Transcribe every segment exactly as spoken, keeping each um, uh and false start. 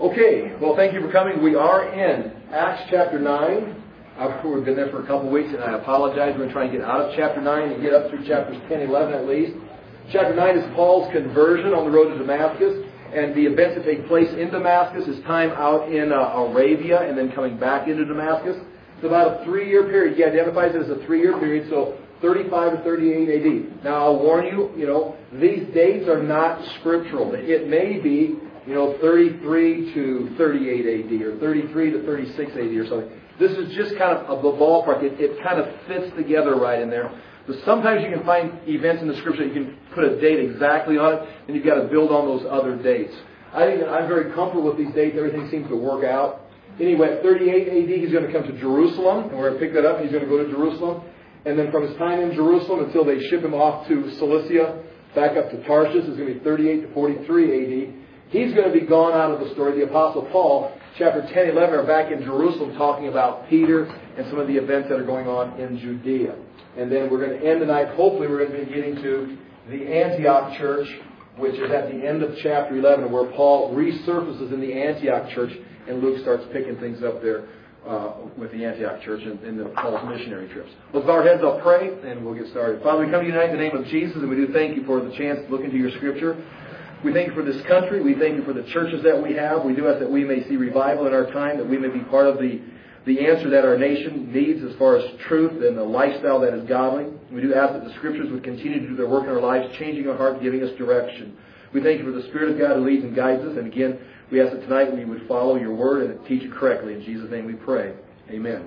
Okay, well, thank you for coming. We are in Acts chapter nine. I've, we've been there for a couple of weeks, and I apologize. We're going to try and get out of chapter nine and get up through chapters ten, eleven at least. Chapter nine is Paul's conversion on the road to Damascus, and the events that take place in Damascus, his time out in uh, Arabia, and then coming back into Damascus. It's about a three-year period. He identifies it as a three-year period, so thirty-five to thirty-eight A D. Now, I'll warn you, you know, these dates are not scriptural. It may be, you know, thirty-three to thirty-eight A D or thirty-three to thirty-six A D or something. This is just kind of a ballpark. It, it kind of fits together right in there. But sometimes you can find events in the Scripture that you can put a date exactly on it, and you've got to build on those other dates. I think that I'm very comfortable with these dates. Everything seems to work out. Anyway, at thirty-eight A D, he's going to come to Jerusalem, and we're going to pick that up, and he's going to go to Jerusalem. And then from his time in Jerusalem until they ship him off to Cilicia, back up to Tarshish, is going to be thirty-eight to forty-three A D. He's going to be gone out of the story. The Apostle Paul, chapter ten, eleven, are back in Jerusalem talking about Peter and some of the events that are going on in Judea. And then we're going to end the night, hopefully we're going to be getting to the Antioch church, which is at the end of chapter eleven, where Paul resurfaces in the Antioch church, and Luke starts picking things up there uh, with the Antioch church and, and the Paul's missionary trips. Let's bow our heads, I'll pray, and we'll get started. Father, we come to you tonight in the name of Jesus, and we do thank you for the chance to look into your Scripture. We thank you for this country. We thank you for the churches that we have. We do ask that we may see revival in our time, that we may be part of the, the answer that our nation needs as far as truth and a lifestyle that is godly. We do ask that the Scriptures would continue to do their work in our lives, changing our heart, giving us direction. We thank you for the Spirit of God who leads and guides us. And again, we ask that tonight we would follow your word and teach it correctly. In Jesus' name we pray. Amen.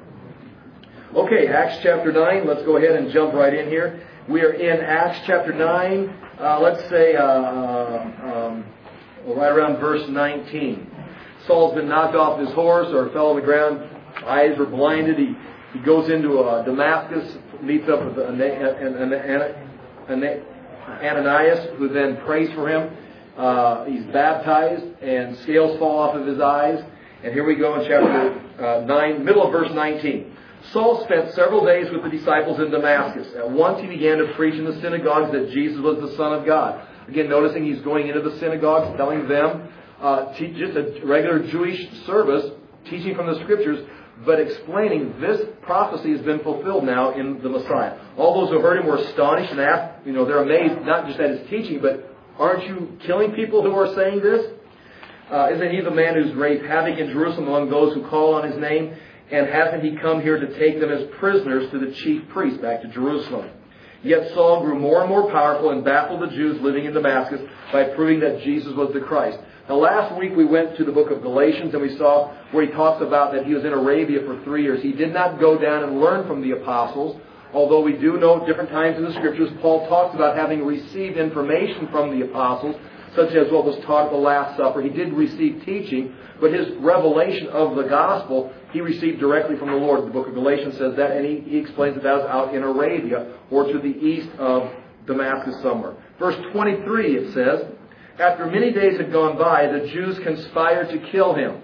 Okay, Acts chapter nine. Let's go ahead and jump right in here. We are in Acts chapter nine. Uh, let's say uh, um, right around verse nineteen. Saul's been knocked off his horse or fell on the ground. Eyes are blinded. He, he goes into uh, Damascus, meets up with Ananias, who then prays for him. Uh, he's baptized, and scales fall off of his eyes. And here we go in chapter uh, nine, middle of verse nineteen. Saul spent several days with the disciples in Damascus. At once he began to preach in the synagogues that Jesus was the Son of God. Again, noticing he's going into the synagogues, telling them uh, te- just a regular Jewish service, teaching from the Scriptures, but explaining this prophecy has been fulfilled now in the Messiah. All those who heard him were astonished and asked, you know, they're amazed not just at his teaching, but aren't you killing people who are saying this? Uh, isn't he the man who's raised havoc in Jerusalem among those who call on his name? And hasn't he come here to take them as prisoners to the chief priests back to Jerusalem? Yet Saul grew more and more powerful and baffled the Jews living in Damascus by proving that Jesus was the Christ. Now, last week we went to the book of Galatians, and we saw where he talks about that he was in Arabia for three years. He did not go down and learn from the apostles, although we do know different times in the Scriptures Paul talks about having received information from the apostles, such as what was taught at the Last Supper. He did receive teaching, but his revelation of the gospel he received directly from the Lord. The book of Galatians says that, and he, he explains that that was out in Arabia or to the east of Damascus somewhere. Verse twenty-three, it says, after many days had gone by, the Jews conspired to kill him.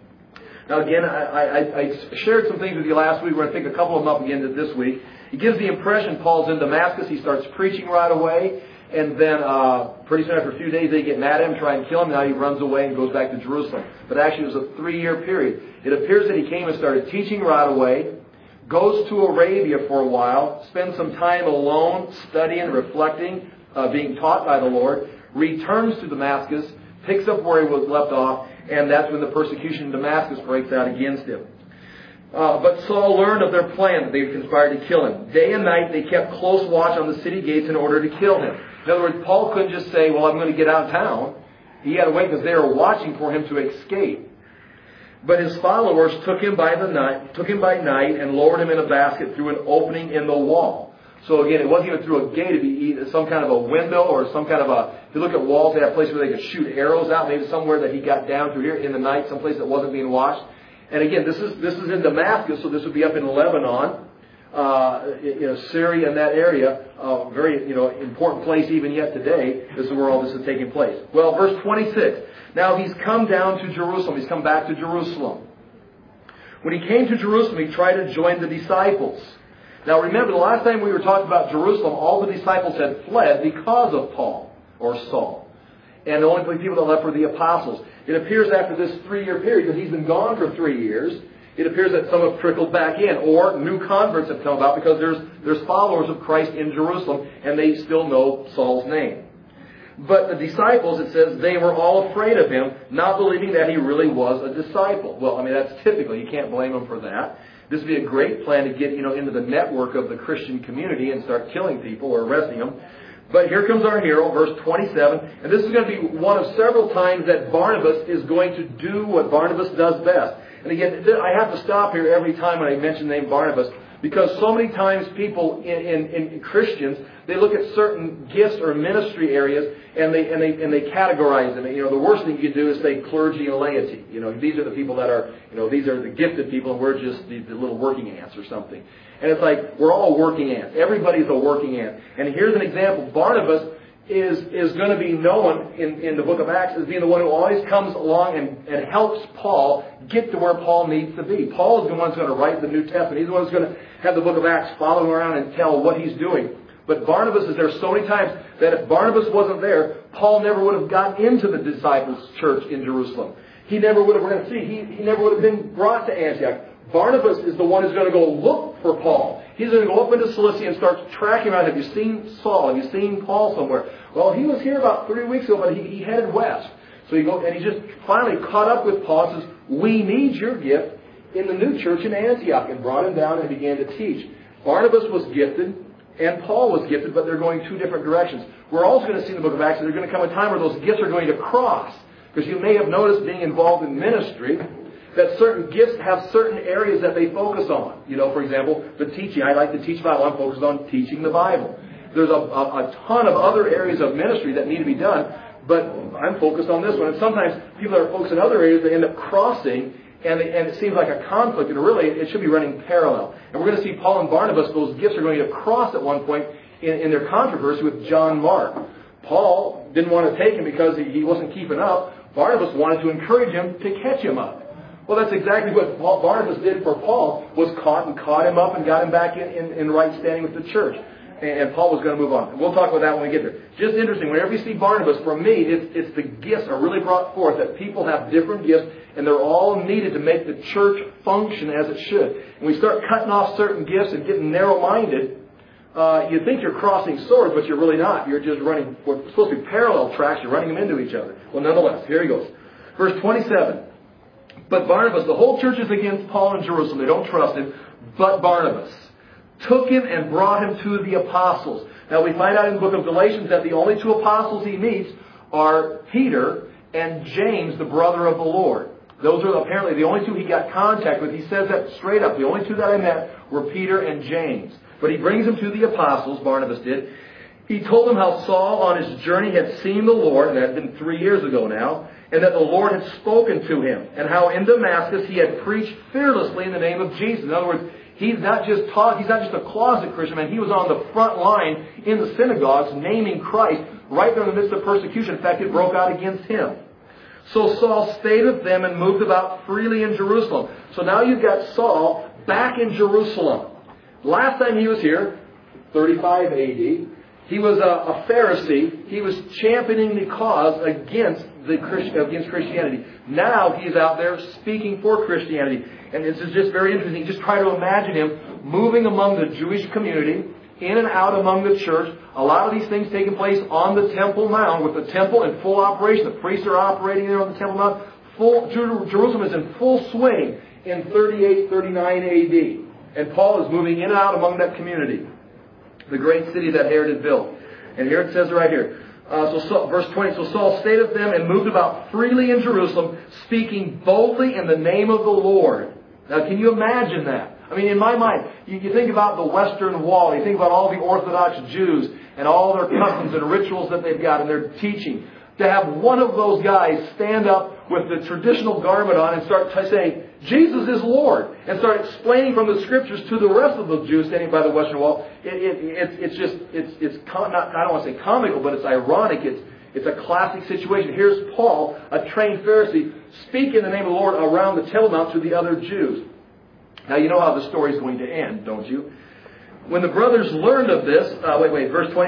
Now again, I, I, I shared some things with you last week. We're going to pick a couple of them up again this week. It gives the impression Paul's in Damascus. He starts preaching right away. And then uh, pretty soon after a few days, they get mad at him, try and kill him. Now he runs away and goes back to Jerusalem. But actually, it was a three-year period. It appears that he came and started teaching right away, goes to Arabia for a while, spends some time alone, studying, reflecting, uh, being taught by the Lord, returns to Damascus, picks up where he was left off, and that's when the persecution in Damascus breaks out against him. Uh, but Saul learned of their plan that they had conspired to kill him. Day and night they kept close watch on the city gates in order to kill him. In other words, Paul couldn't just say, well, I'm going to get out of town. He had to wait because they were watching for him to escape. But his followers took him by the night, took him by night and lowered him in a basket through an opening in the wall. So again, it wasn't even through a gate. It'd be either some kind of a window or some kind of a, if you look at walls, they have places where they could shoot arrows out, maybe somewhere that he got down through here in the night, someplace that wasn't being watched. And again, this is this is in Damascus, so this would be up in Lebanon, uh, you know, Syria and that area. Uh, very, you know, important place even yet today. This is where all this is taking place. Well, verse twenty-six. Now he's come down to Jerusalem. He's come back to Jerusalem. When he came to Jerusalem, he tried to join the disciples. Now remember, the last time we were talking about Jerusalem, all the disciples had fled because of Paul or Saul. and the only people that left were the apostles. It appears after this three-year period, because he's been gone for three years, it appears that some have trickled back in, or new converts have come about because there's, there's followers of Christ in Jerusalem, and they still know Saul's name. But the disciples, it says, they were all afraid of him, not believing that he really was a disciple. Well, I mean, that's typical. You can't blame them for that. This would be a great plan to get, you know, into the network of the Christian community and start killing people or arresting them. But here comes our hero, verse twenty-seven. And this is going to be one of several times that Barnabas is going to do what Barnabas does best. And again, I have to stop here every time when I mention the name Barnabas, because so many times people in, in, in Christians, they look at certain gifts or ministry areas and they and they and they categorize them. You know, the worst thing you can do is say clergy and laity. You know, these are the people that are, you know, these are the gifted people, and we're just the, the little working ants or something. And it's like we're all working ants. Everybody's a working ant. And here's an example. Barnabas is is going to be known in, in the book of Acts as being the one who always comes along and, and helps Paul get to where Paul needs to be. Paul is the one who's going to write the New Testament. He's the one who's going to have the book of Acts follow him around and tell what he's doing. But Barnabas is there so many times that if Barnabas wasn't there, Paul never would have gotten into the disciples' church in Jerusalem. He never would have, we're going to see, he, he never would have been brought to Antioch. Barnabas is the one who's going to go look for Paul. He's going to go up into Cilicia and start tracking around. Have you seen Saul? Have you seen Paul somewhere? Well, he was here about three weeks ago, but he, he headed west. So he goes, and he just finally caught up with Paul and says, we need your gift in the new church in Antioch, and brought him down and began to teach. Barnabas was gifted, and Paul was gifted, but they're going two different directions. We're also going to see in the book of Acts that there's going to come a time where those gifts are going to cross. Because you may have noticed, being involved in ministry, that certain gifts have certain areas that they focus on. You know, for example, the teaching. I like to teach Bible. I'm focused on teaching the Bible. There's a, a, a ton of other areas of ministry that need to be done, but I'm focused on this one. And sometimes people are focused on other areas, they end up crossing, and, they, and it seems like a conflict, and really it should be running parallel. And we're going to see Paul and Barnabas, those gifts are going to cross at one point in, in their controversy with John Mark. Paul didn't want to take him because he, he wasn't keeping up. Barnabas wanted to encourage him to catch him up. Well, that's exactly what Paul, Barnabas did for Paul, was caught and caught him up and got him back in, in, in right standing with the church. And, and Paul was going to move on. We'll talk about that when we get there. Just interesting, whenever you see Barnabas, for me, it's, it's the gifts are really brought forth, that people have different gifts, and they're all needed to make the church function as it should. And we start cutting off certain gifts and getting narrow-minded, uh, you think you're crossing swords, but you're really not. You're just running what's supposed to be parallel tracks. You're running them into each other. Well, nonetheless, here he goes. Verse twenty-seven. But Barnabas, the whole church is against Paul in Jerusalem. They don't trust him. But Barnabas took him and brought him to the apostles. Now we find out in the book of Galatians that the only two apostles he meets are Peter and James, the brother of the Lord. Those are apparently the only two he got contact with. He says that straight up. The only two that I met were Peter and James. But he brings them to the apostles, Barnabas did. He told them how Saul on his journey had seen the Lord, and that had been three years ago now, and that the Lord had spoken to him, and how in Damascus he had preached fearlessly in the name of Jesus. In other words, he's not just taught, he's not just a closet Christian, man. He was on the front line in the synagogues naming Christ right there in the midst of persecution. In fact, it broke out against him. So Saul stayed with them and moved about freely in Jerusalem. So now you've got Saul back in Jerusalem. Last time he was here, thirty-five A D, he was a, a Pharisee. He was championing the cause against the Christ, against Christianity. Now he's out there speaking for Christianity. And this is just very interesting. Just try to imagine him moving among the Jewish community, in and out among the church. A lot of these things taking place on the Temple Mount, with the temple in full operation. The priests are operating there on the Temple Mount. Full, Jerusalem is in full swing in thirty-eight, thirty-nine A D. And Paul is moving in and out among that community, the great city that Herod had built. And here it says right here, uh, so, so verse twenty, so Saul stayed with them and moved about freely in Jerusalem, speaking boldly in the name of the Lord. Now, can you imagine that? I mean, in my mind, you, you think about the Western Wall, you think about all the Orthodox Jews and all their customs and rituals that they've got and their teaching. To have one of those guys stand up with the traditional garment on and start t- saying, Jesus is Lord, and start explaining from the Scriptures to the rest of the Jews standing by the Western Wall, it, it, it, it's just, it's, it's com- not, I don't want to say comical, but it's ironic. It's, it's a classic situation. Here's Paul, a trained Pharisee, speak in the name of the Lord around the Temple Mount to the other Jews. Now, you know how the story is going to end, don't you? When the brothers learned of this, uh, wait, wait, verse twenty-nine,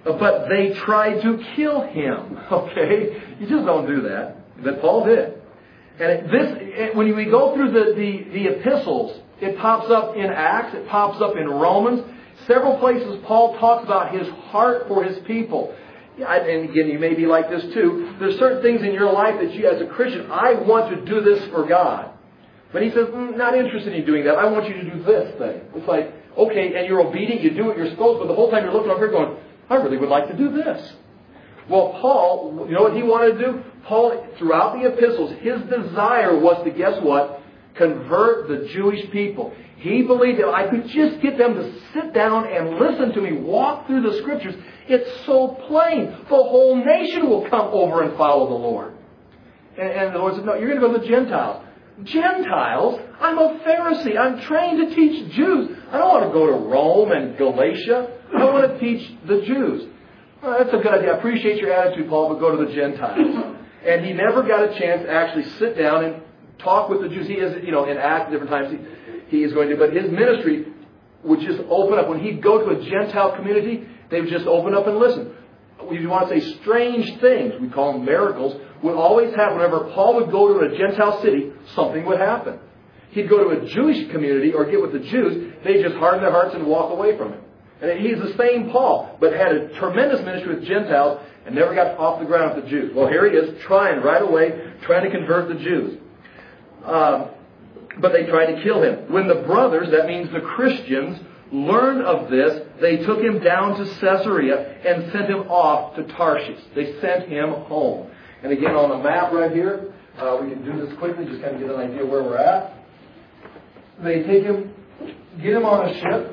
but they tried to kill him. Okay? You just don't do that. But Paul did. And it, this, it, when we go through the, the, the epistles, it pops up in Acts, it pops up in Romans. Several places Paul talks about his heart for his people. And again, you may be like this too. There's certain things in your life that you, as a Christian, I want to do this for God. But he says, mm, not interested in doing that. I want you to do this thing. It's like, okay, and you're obedient, you do what you're supposed to, but the whole time you're looking up here going, I really would like to do this. Well, Paul, you know what he wanted to do? Paul, throughout the epistles, his desire was to, guess what? Convert the Jewish people. He believed that I could just get them to sit down and listen to me, walk through the Scriptures. It's so plain. The whole nation will come over and follow the Lord. And, and the Lord said, no, you're going to go to the Gentiles. Gentiles? I'm a Pharisee. I'm trained to teach Jews. I don't want to go to Rome and Galatia. I want to teach the Jews. Well, that's a good idea. I appreciate your attitude, Paul, but go to the Gentiles. And he never got a chance to actually sit down and talk with the Jews. He is, you know, in Acts, different times he, he is going to. But his ministry would just open up. When he'd go to a Gentile community, they would just open up and listen. If you want to say strange things, we call them miracles, would always happen. Whenever Paul would go to a Gentile city, something would happen. He'd go to a Jewish community or get with the Jews, they just harden their hearts and walk away from him. And he's the same Paul, but had a tremendous ministry with Gentiles and never got off the ground with the Jews. Well, here he is, trying right away, trying to convert the Jews. Um, but they tried to kill him. When the brothers, that means the Christians, learned of this, they took him down to Caesarea and sent him off to Tarshish. They sent him home. And again, on the map right here, uh, we can do this quickly, just kind of get an idea where we're at. They take him, get him on a ship,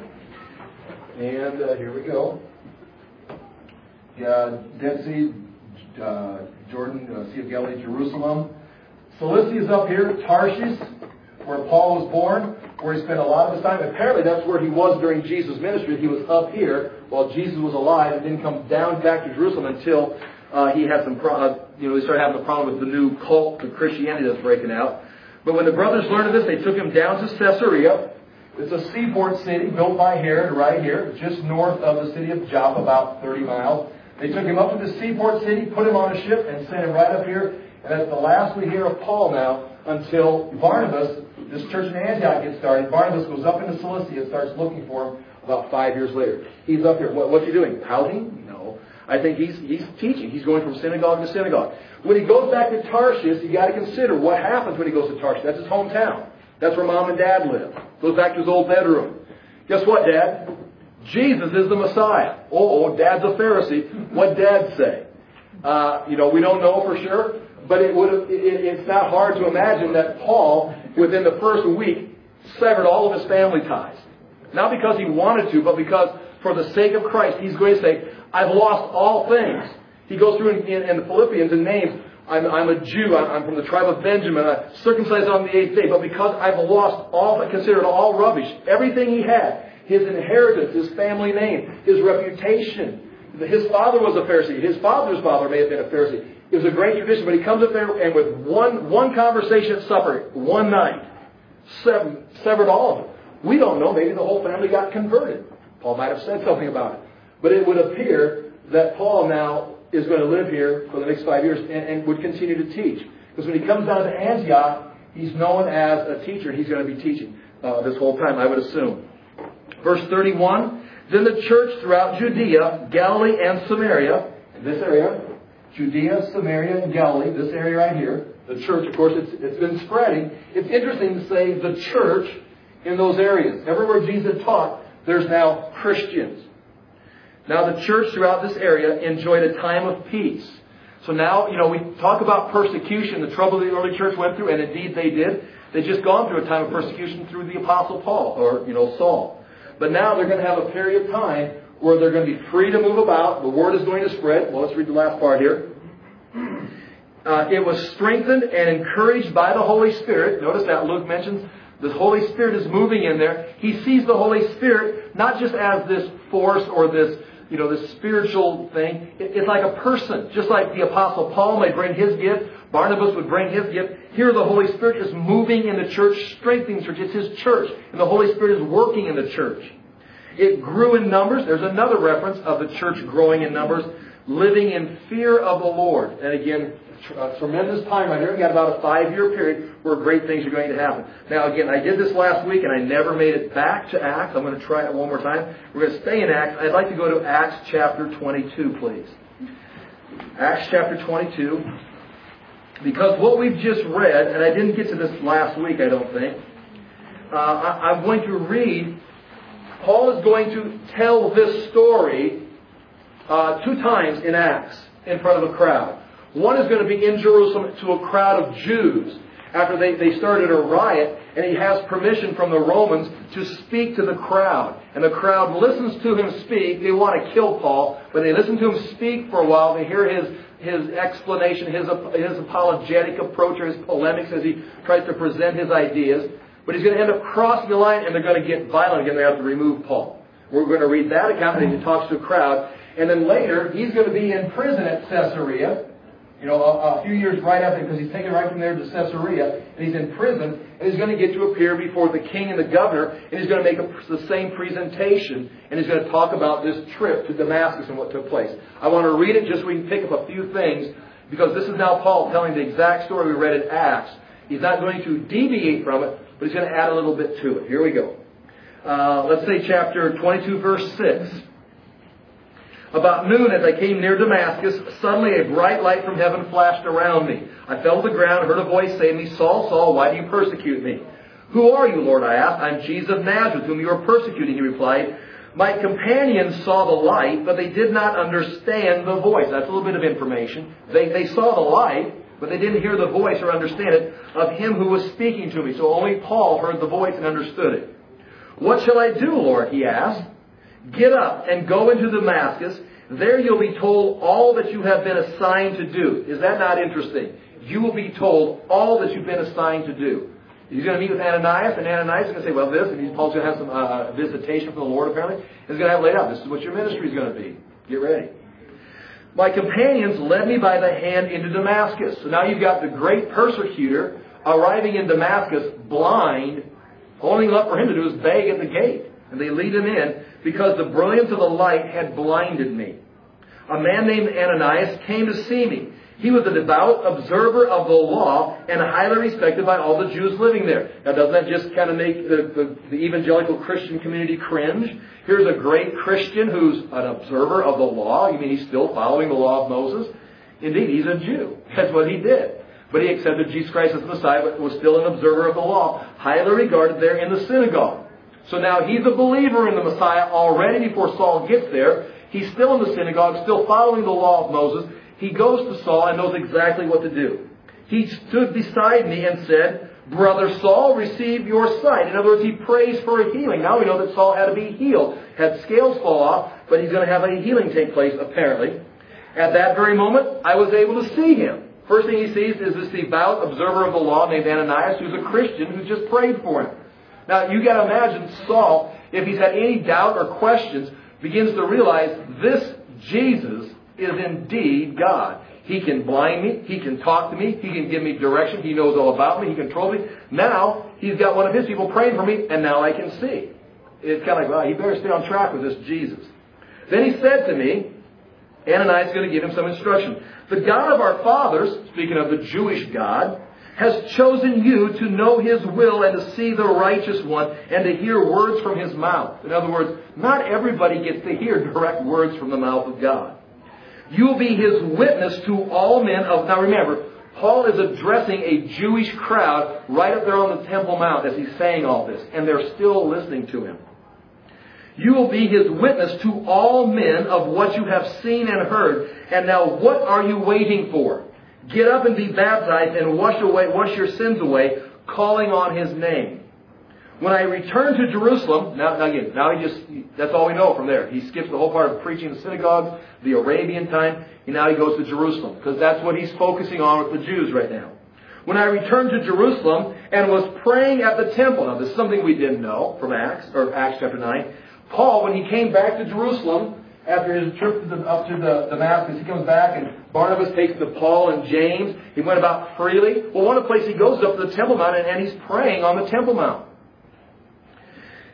and uh, here we go. Yeah, Dead Sea, uh, Jordan, uh, Sea of Galilee, Jerusalem. Cilicia is up here, Tarshish, where Paul was born, where he spent a lot of his time. Apparently that's where he was during Jesus' ministry. He was up here while Jesus was alive and didn't come down back to Jerusalem until uh, he had some, pro- uh, you know, they started having a problem with the new cult of Christianity that's breaking out. But when the brothers learned of this, they took him down to Caesarea. It's a seaport city built by Herod right here, just north of the city of Joppa, about thirty miles. They took him up to the seaport city, put him on a ship, and sent him right up here. And that's the last we hear of Paul now until Barnabas, this church in Antioch gets started. Barnabas goes up into Cilicia and starts looking for him about five years later. He's up here. What, what's he doing? Pouting? No. I think he's he's teaching. He's going from synagogue to synagogue. When he goes back to Tarshish, you got to consider what happens when he goes to Tarshish. That's his hometown. That's where Mom and Dad live. Goes back to his old bedroom. Guess what, Dad? Jesus is the Messiah. Oh, oh Dad's a Pharisee. What'd Dad say? Uh, you know, we don't know for sure. But it would have, it, it's not hard to imagine that Paul, within the first week, severed all of his family ties. Not because he wanted to, but because for the sake of Christ, he's going to say, I've lost all things. He goes through in, in, in the Philippians and names, I'm, I'm a Jew, I'm, I'm from the tribe of Benjamin, I'm circumcised on the eighth day, but because I've lost all, I consider it all rubbish, everything he had, his inheritance, his family name, his reputation. His father was a Pharisee. His father's father may have been a Pharisee. It was a great tradition, but he comes up there and with one one conversation at supper, one night, severed, severed all of it. We don't know. Maybe the whole family got converted. Paul might have said something about it. But it would appear that Paul now is going to live here for the next five years and, and would continue to teach. Because when he comes down to Antioch, he's known as a teacher. He's going to be teaching uh, this whole time, I would assume. Verse thirty-one, then the church throughout Judea, Galilee, and Samaria, in this area, Judea, Samaria, and Galilee, this area right here. The church, of course, it's, it's been spreading. It's interesting to say the church in those areas. Everywhere Jesus taught, there's now Christians. Now the church throughout this area enjoyed a time of peace. So now, you know, we talk about persecution, the trouble the early church went through, and indeed they did. They'd just gone through a time of persecution through the Apostle Paul, or, you know, Saul. But now they're going to have a period of time where they're going to be free to move about. The word is going to spread. Well, let's read the last part here. Uh, it was strengthened and encouraged by the Holy Spirit. Notice that Luke mentions the Holy Spirit is moving in there. He sees the Holy Spirit not just as this force or this, you know, this spiritual thing. It, it's like a person. Just like the Apostle Paul may bring his gift, Barnabas would bring his gift. Here the Holy Spirit is moving in the church, strengthening the church. It's His church. And the Holy Spirit is working in the church. It grew in numbers. There's another reference of the church growing in numbers, living in fear of the Lord. And again, a tremendous time right here. We've got about a five-year period where great things are going to happen. Now, again, I did this last week, and I never made it back to Acts. I'm going to try it one more time. We're going to stay in Acts. I'd like to go to Acts chapter twenty-two, please. Acts chapter twenty-two. Because what we've just read, and I didn't get to this last week, I don't think. Uh, I, I'm going to read. Paul is going to tell this story uh, two times in Acts in front of a crowd. One is going to be in Jerusalem to a crowd of Jews after they, they started a riot, and he has permission from the Romans to speak to the crowd. And the crowd listens to him speak. They want to kill Paul, but they listen to him speak for a while. They hear his, his explanation, his, his apologetic approach, or his polemics as he tries to present his ideas. But he's going to end up crossing the line, and they're going to get violent again. They have to remove Paul. We're going to read that account, and he talks to a crowd. And then later, he's going to be in prison at Caesarea. You know, a, a few years right after, because he's taken right from there to Caesarea, and he's in prison, and he's going to get to appear before the king and the governor, and he's going to make a, the same presentation, and he's going to talk about this trip to Damascus and what took place. I want to read it just so we can pick up a few things, because this is now Paul telling the exact story we read in Acts. He's not going to deviate from it, but he's going to add a little bit to it. Here we go. Uh, let's say chapter twenty-two, verse six. About noon, as I came near Damascus, suddenly a bright light from heaven flashed around me. I fell to the ground and heard a voice say to me, Saul, Saul, why do you persecute me? Who are you, Lord? I asked. I'm Jesus of Nazareth, whom you are persecuting, he replied. My companions saw the light, but they did not understand the voice. That's a little bit of information. They, they saw the light, but they didn't hear the voice or understand it of him who was speaking to me. So only Paul heard the voice and understood it. What shall I do, Lord? He asked. Get up and go into Damascus. There you'll be told all that you have been assigned to do. Is that not interesting? You will be told all that you've been assigned to do. He's going to meet with Ananias, and Ananias is going to say, well, this, and Paul's going to have some uh, visitation from the Lord, apparently. He's going to have laid out, this is what your ministry is going to be. Get ready. My companions led me by the hand into Damascus. So now you've got the great persecutor arriving in Damascus, blind. Only left for him to do is beg at the gate. And they lead him in because the brilliance of the light had blinded me. A man named Ananias came to see me. He was a devout observer of the law and highly respected by all the Jews living there. Now, doesn't that just kind of make the, the, the evangelical Christian community cringe? Here's a great Christian who's an observer of the law. You mean he's still following the law of Moses? Indeed, he's a Jew. That's what he did. But he accepted Jesus Christ as the Messiah, but was still an observer of the law, highly regarded there in the synagogue. So now he's a believer in the Messiah already before Saul gets there. He's still in the synagogue, still following the law of Moses. He goes to Saul and knows exactly what to do. He stood beside me and said, Brother Saul, receive your sight. In other words, he prays for a healing. Now we know that Saul had to be healed. Had scales fall off, but he's going to have a healing take place, apparently. At that very moment, I was able to see him. First thing he sees is this devout observer of the law named Ananias, who's a Christian who just prayed for him. Now, you got to imagine Saul, if he's had any doubt or questions, begins to realize this Jesus is indeed God. He can blind me. He can talk to me. He can give me direction. He knows all about me. He controls me. Now, he's got one of his people praying for me, and now I can see. It's kind of like, well, he better stay on track with this Jesus. Then he said to me, Ananias is going to give him some instruction. The God of our fathers, speaking of the Jewish God, has chosen you to know His will and to see the righteous one and to hear words from His mouth. In other words, not everybody gets to hear direct words from the mouth of God. You will be His witness to all men of... Now remember, Paul is addressing a Jewish crowd right up there on the Temple Mount as he's saying all this, and they're still listening to him. You will be His witness to all men of what you have seen and heard. And now what are you waiting for? Get up and be baptized and wash away, wash your sins away, calling on His name. When I return to Jerusalem, now, now again, now he just, that's all we know from there. He skips the whole part of preaching in the synagogues, the Arabian time, and now he goes to Jerusalem, because that's what he's focusing on with the Jews right now. When I returned to Jerusalem and was praying at the temple, now this is something we didn't know from Acts, or Acts chapter nine, Paul, when he came back to Jerusalem, after his trip to the, up to the Damascus, he comes back and Barnabas takes to Paul and James. He went about freely. Well, one of the places he goes up to the Temple Mount and, and he's praying on the Temple Mount.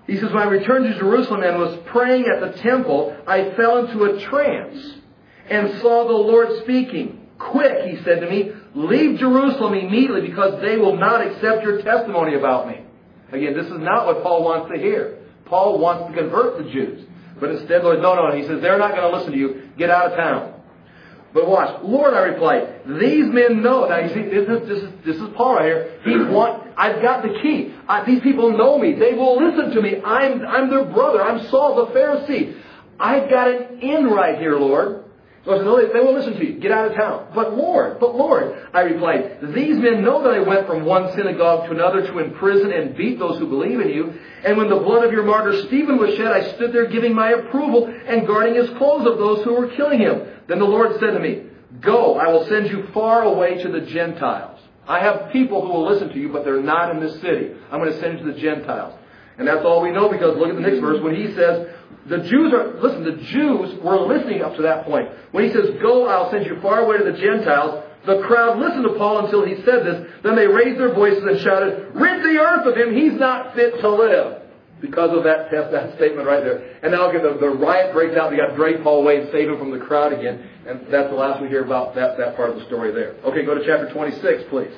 He says, when I returned to Jerusalem and was praying at the temple, I fell into a trance and saw the Lord speaking. Quick, he said to me, leave Jerusalem immediately because they will not accept your testimony about me. Again, this is not what Paul wants to hear. Paul wants to convert the Jews. But instead, Lord, no, no. He says, they're not going to listen to you. Get out of town. But watch. Lord, I replied, these men know. Now, you see, this is, this is, this is Paul right here. He want, I've got the key. I, these people know me. They will listen to me. I'm, I'm their brother. I'm Saul the Pharisee. I've got an in right here, Lord. So I said, no, they won't listen to you. Get out of town. But Lord, but Lord, I replied, these men know that I went from one synagogue to another to imprison and beat those who believe in you. And when the blood of your martyr Stephen was shed, I stood there giving my approval and guarding his clothes of those who were killing him. Then the Lord said to me, go, I will send you far away to the Gentiles. I have people who will listen to you, but they're not in this city. I'm going to send you to the Gentiles. And that's all we know because look at the next verse when he says, the Jews are, listen, the Jews were listening up to that point. When he says, go, I'll send you far away to the Gentiles, the crowd listened to Paul until he said this. Then they raised their voices and shouted, rid the earth of him, he's not fit to live. Because of that test, that statement right there. And now the, the riot breaks out. They got to drag Paul away and save him from the crowd again. And that's the last we hear about that, that part of the story there. Okay, go to chapter twenty-six, please.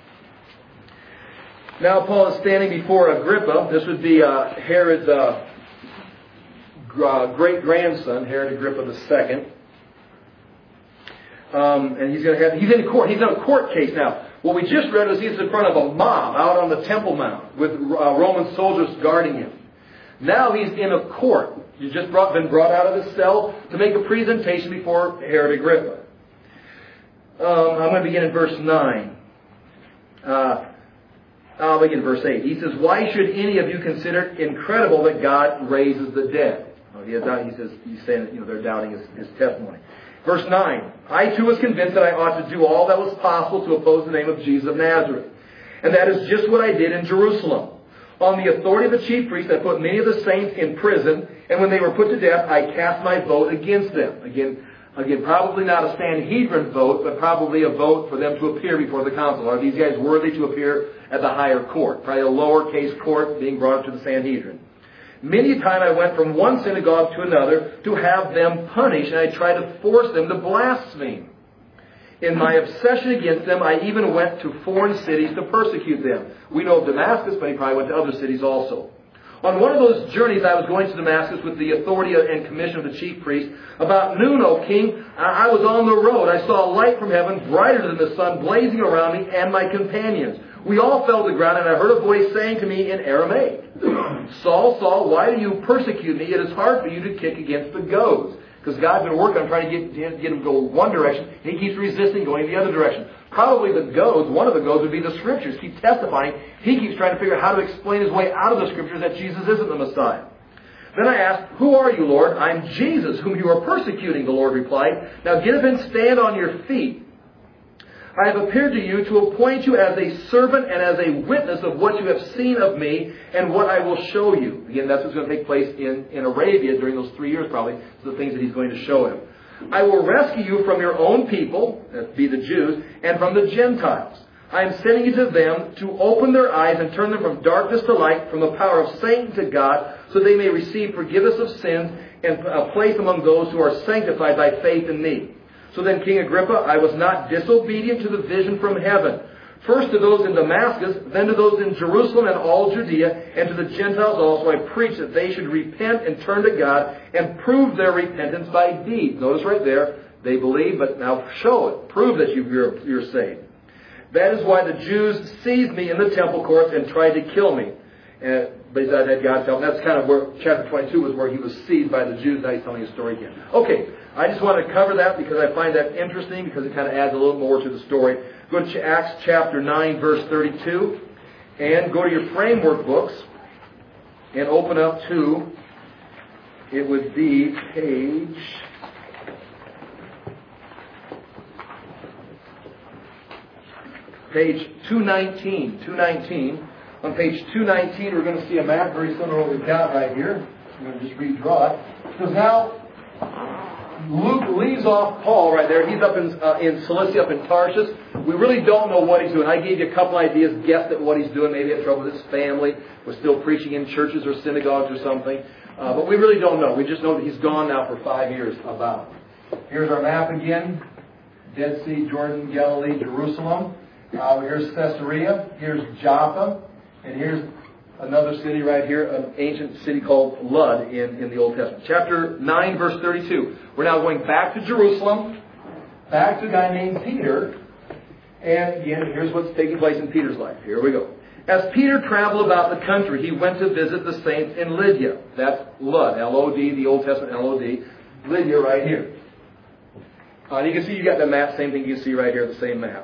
Now Paul is standing before Agrippa. This would be uh, Herod's uh, uh, great-grandson, Herod Agrippa the Second. Um, and he's going to have, he's in court. He's in a court case now. What we just read was he's in front of a mob out on the Temple Mount with uh, Roman soldiers guarding him. Now he's in a court. He's just brought, been brought out of his cell to make a presentation before Herod Agrippa. Um, I'm going to begin in verse nine. Uh, I'll begin in verse eight. He says, why should any of you consider it incredible that God raises the dead? Well, he, has, he says, he's saying that you know, they're doubting his, his testimony. Verse nine, I too was convinced that I ought to do all that was possible to oppose the name of Jesus of Nazareth. And that is just what I did in Jerusalem. On the authority of the chief priests, I put many of the saints in prison, and when they were put to death, I cast my vote against them. Again, again, probably not a Sanhedrin vote, but probably a vote for them to appear before the council. Are these guys worthy to appear at the higher court? Probably a lowercase court being brought up to the Sanhedrin. Many a time I went from one synagogue to another to have them punished, and I tried to force them to blaspheme. In my obsession against them, I even went to foreign cities to persecute them. We know of Damascus, but he probably went to other cities also. On one of those journeys, I was going to Damascus with the authority and commission of the chief priest. About noon, O king, I was on the road. I saw a light from heaven, brighter than the sun, blazing around me and my companions. We all fell to the ground, and I heard a voice saying to me in Aramaic, Saul, Saul, why do you persecute me? It is hard for you to kick against the goads. Because God's been working on trying to get, get him to go one direction, and he keeps resisting going the other direction. Probably the goads, one of the goads would be the Scriptures. Keep testifying. He keeps trying to figure out how to explain his way out of the Scriptures that Jesus isn't the Messiah. Then I asked, who are you, Lord? I'm Jesus, whom you are persecuting, the Lord replied. Now get up and stand on your feet. I have appeared to you to appoint you as a servant and as a witness of what you have seen of me and what I will show you. Again, that's what's going to take place in, in Arabia during those three years probably. So the things that he's going to show him. I will rescue you from your own people, that be the Jews, and from the Gentiles. I am sending you to them to open their eyes and turn them from darkness to light, from the power of Satan to God, so they may receive forgiveness of sins and a place among those who are sanctified by faith in me. So then, King Agrippa, I was not disobedient to the vision from heaven. First to those in Damascus, then to those in Jerusalem and all Judea, and to the Gentiles also I preached that they should repent and turn to God and prove their repentance by deeds. Notice right there, they believe, but now show it. Prove that you're, you're saved. That is why the Jews seized me in the temple courts and tried to kill me. Uh, but that had God's help. That's kind of where chapter twenty-two was, where he was seized by the Jews. Now he's telling his story again. Okay, I just want to cover that because I find that interesting because it kind of adds a little more to the story. Go to Acts chapter nine, verse thirty-two, and go to your framework books and open up to, it would be page page two nineteen. two nineteen. On page two nineteen, we're going to see a map very similar to what we've got right here. I'm going to just redraw it. Because now, Luke leaves off Paul right there. He's up in, uh, in Cilicia, up in Tarshish. We really don't know what he's doing. I gave you a couple ideas, guessed at what he's doing. Maybe he had trouble with his family, was still preaching in churches or synagogues or something. Uh, but we really don't know. We just know that he's gone now for five years about. Here's our map again. Dead Sea, Jordan, Galilee, Jerusalem. Uh, here's Caesarea. Here's Joppa. And here's another city right here, an ancient city called Lud in, in the Old Testament. Chapter nine, verse thirty-two. We're now going back to Jerusalem, back to a guy named Peter. And again, here's what's taking place in Peter's life. Here we go. As Peter traveled about the country, he went to visit the saints in Lydia. That's Lud, L O D, the Old Testament L O D. Lydia right here. Uh, and you can see you got the map, same thing you can see right here, the same map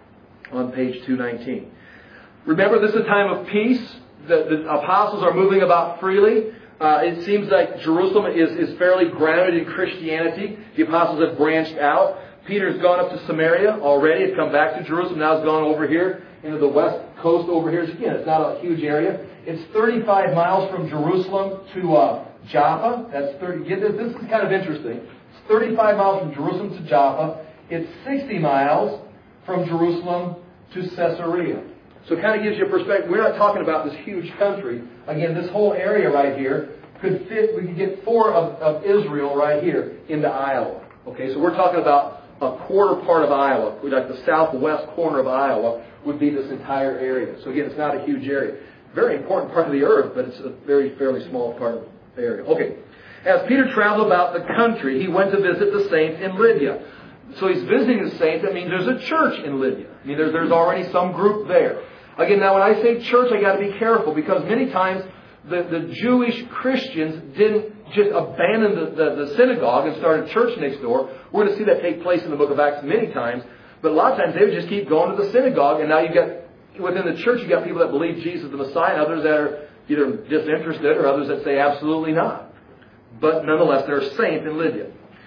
on page two nineteen. Remember, this is a time of peace. The, the apostles are moving about freely. Uh, it seems like Jerusalem is, is fairly grounded in Christianity. The apostles have branched out. Peter's gone up to Samaria already. He's come back to Jerusalem. Now he's gone over here into the west coast over here. Again, it's not a huge area. It's thirty-five miles from Jerusalem to uh, Joppa. That's thirty. Get this. This is kind of interesting. It's thirty-five miles from Jerusalem to Joppa. It's sixty miles from Jerusalem to Caesarea. So it kind of gives you a perspective. We're not talking about this huge country. Again, this whole area right here could fit. We could get four of, of Israel right here into Iowa. Okay, so we're talking about a quarter part of Iowa, like the southwest corner of Iowa, would be this entire area. So again, it's not a huge area. Very important part of the earth, but it's a very, fairly small part of the area. Okay. As Peter traveled about the country, he went to visit the saints in Lydia. So he's visiting the saints. That means there's a church in Lydia. I mean, there's, there's already some group there. Again, now when I say church, I got to be careful, because many times the, the Jewish Christians didn't just abandon the, the, the synagogue and start a church next door. We're going to see that take place in the book of Acts many times. But a lot of times they would just keep going to the synagogue, and now you've got, within the church, you've got people that believe Jesus is the Messiah, and others that are either disinterested or others that say absolutely not. But nonetheless, there are saints in Lydia.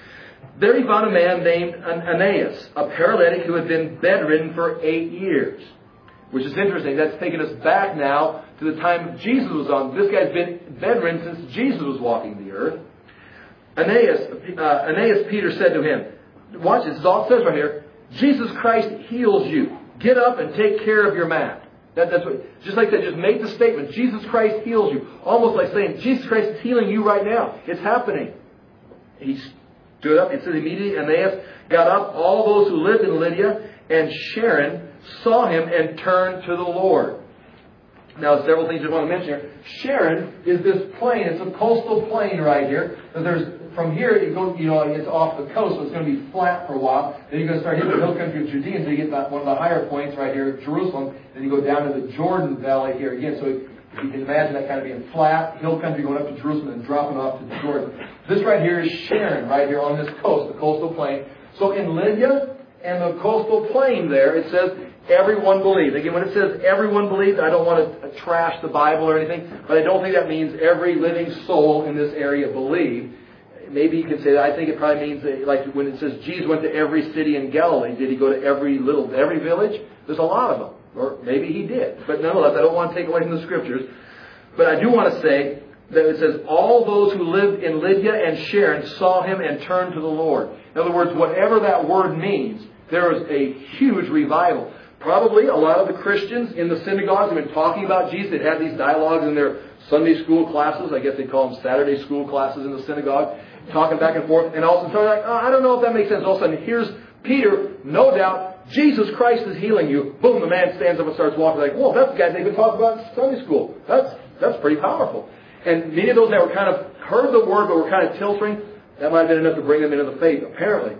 There he found a man named Aeneas, a paralytic who had been bedridden for eight years. Which is interesting. That's taken us back now to the time Jesus was on. This guy's been bedridden since Jesus was walking the earth. Aeneas, uh, Aeneas, Peter said to him, watch this, this is all it says right here. Jesus Christ heals you. Get up and take care of your mat. That, that's what, just like that, just make the statement, Jesus Christ heals you. Almost like saying, Jesus Christ is healing you right now. It's happening. He stood up. It says immediately Aeneas got up. All those who lived in Lydia and Sharon saw him and turned to the Lord. Now, several things I want to mention here. Sharon is this plain. It's a coastal plain right here. So there's from here, you go, you know, it's off the coast, so it's going to be flat for a while. Then you're going to start hitting the hill country of Judea until you get that, one of the higher points right here at Jerusalem. Then you go down to the Jordan Valley here again. So if you can imagine that kind of being flat, hill country going up to Jerusalem and dropping off to the Jordan. This right here is Sharon, right here on this coast, the coastal plain. So in Lydia and the coastal plain there, it says everyone believed. Again, when it says everyone believed, I don't want to trash the Bible or anything, but I don't think that means every living soul in this area believed. Maybe you can say that. I think it probably means that, like when it says Jesus went to every city in Galilee, did he go to every little, every village? There's a lot of them. Or maybe he did. But nonetheless, I don't want to take away from the Scriptures. But I do want to say that it says, all those who lived in Lydia and Sharon saw him and turned to the Lord. In other words, whatever that word means, there was a huge revival. Probably a lot of the Christians in the synagogues have been talking about Jesus. They'd had these dialogues in their Sunday school classes. I guess they call them Saturday school classes in the synagogue. Talking back and forth. And all of a sudden, like, oh, I don't know if that makes sense. All of a sudden, here's Peter, no doubt, Jesus Christ is healing you. Boom, the man stands up and starts walking like, whoa, that's the guy they've been talking about in Sunday school. That's that's pretty powerful. And many of those that were kind of heard the word but were kind of tilting, that might have been enough to bring them into the faith, apparently.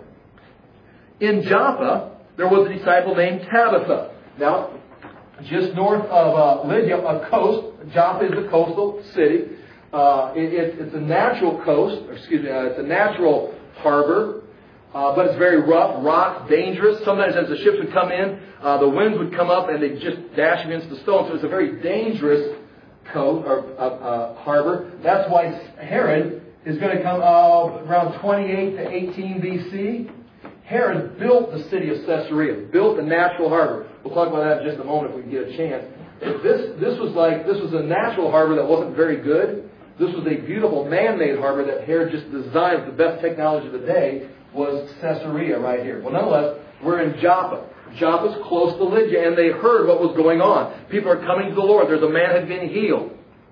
In Joppa, there was a disciple named Tabitha. Now, just north of uh, Lydia, a coast. Joppa is a coastal city. Uh, it, it, it's a natural coast, or excuse me, uh, it's a natural harbor, uh, but it's very rough, rock, dangerous. Sometimes as the ships would come in, uh, the winds would come up and they'd just dash against the stone. So it's a very dangerous coast or uh, uh, harbor. That's why Herod is going to come uh, around twenty-eight to eighteen B C. Herod built the city of Caesarea, built the natural harbor. We'll talk about that in just a moment if we get a chance. This this was like this was a natural harbor that wasn't very good. This was a beautiful man-made harbor that Herod just designed with the best technology of the day was Caesarea right here. Well, nonetheless, we're in Joppa. Joppa's close to Lydia, and they heard what was going on. People are coming to the Lord. There's a man who had been healed.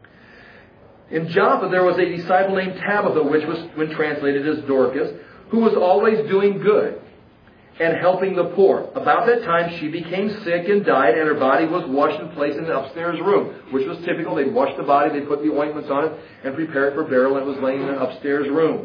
In Joppa, there was a disciple named Tabitha, which was when translated as Dorcas, who was always doing good and helping the poor. About that time, she became sick and died, and her body was washed and placed in the upstairs room, which was typical. They'd wash the body, they'd put the ointments on it, and prepare it for burial, and it was laying in an upstairs room.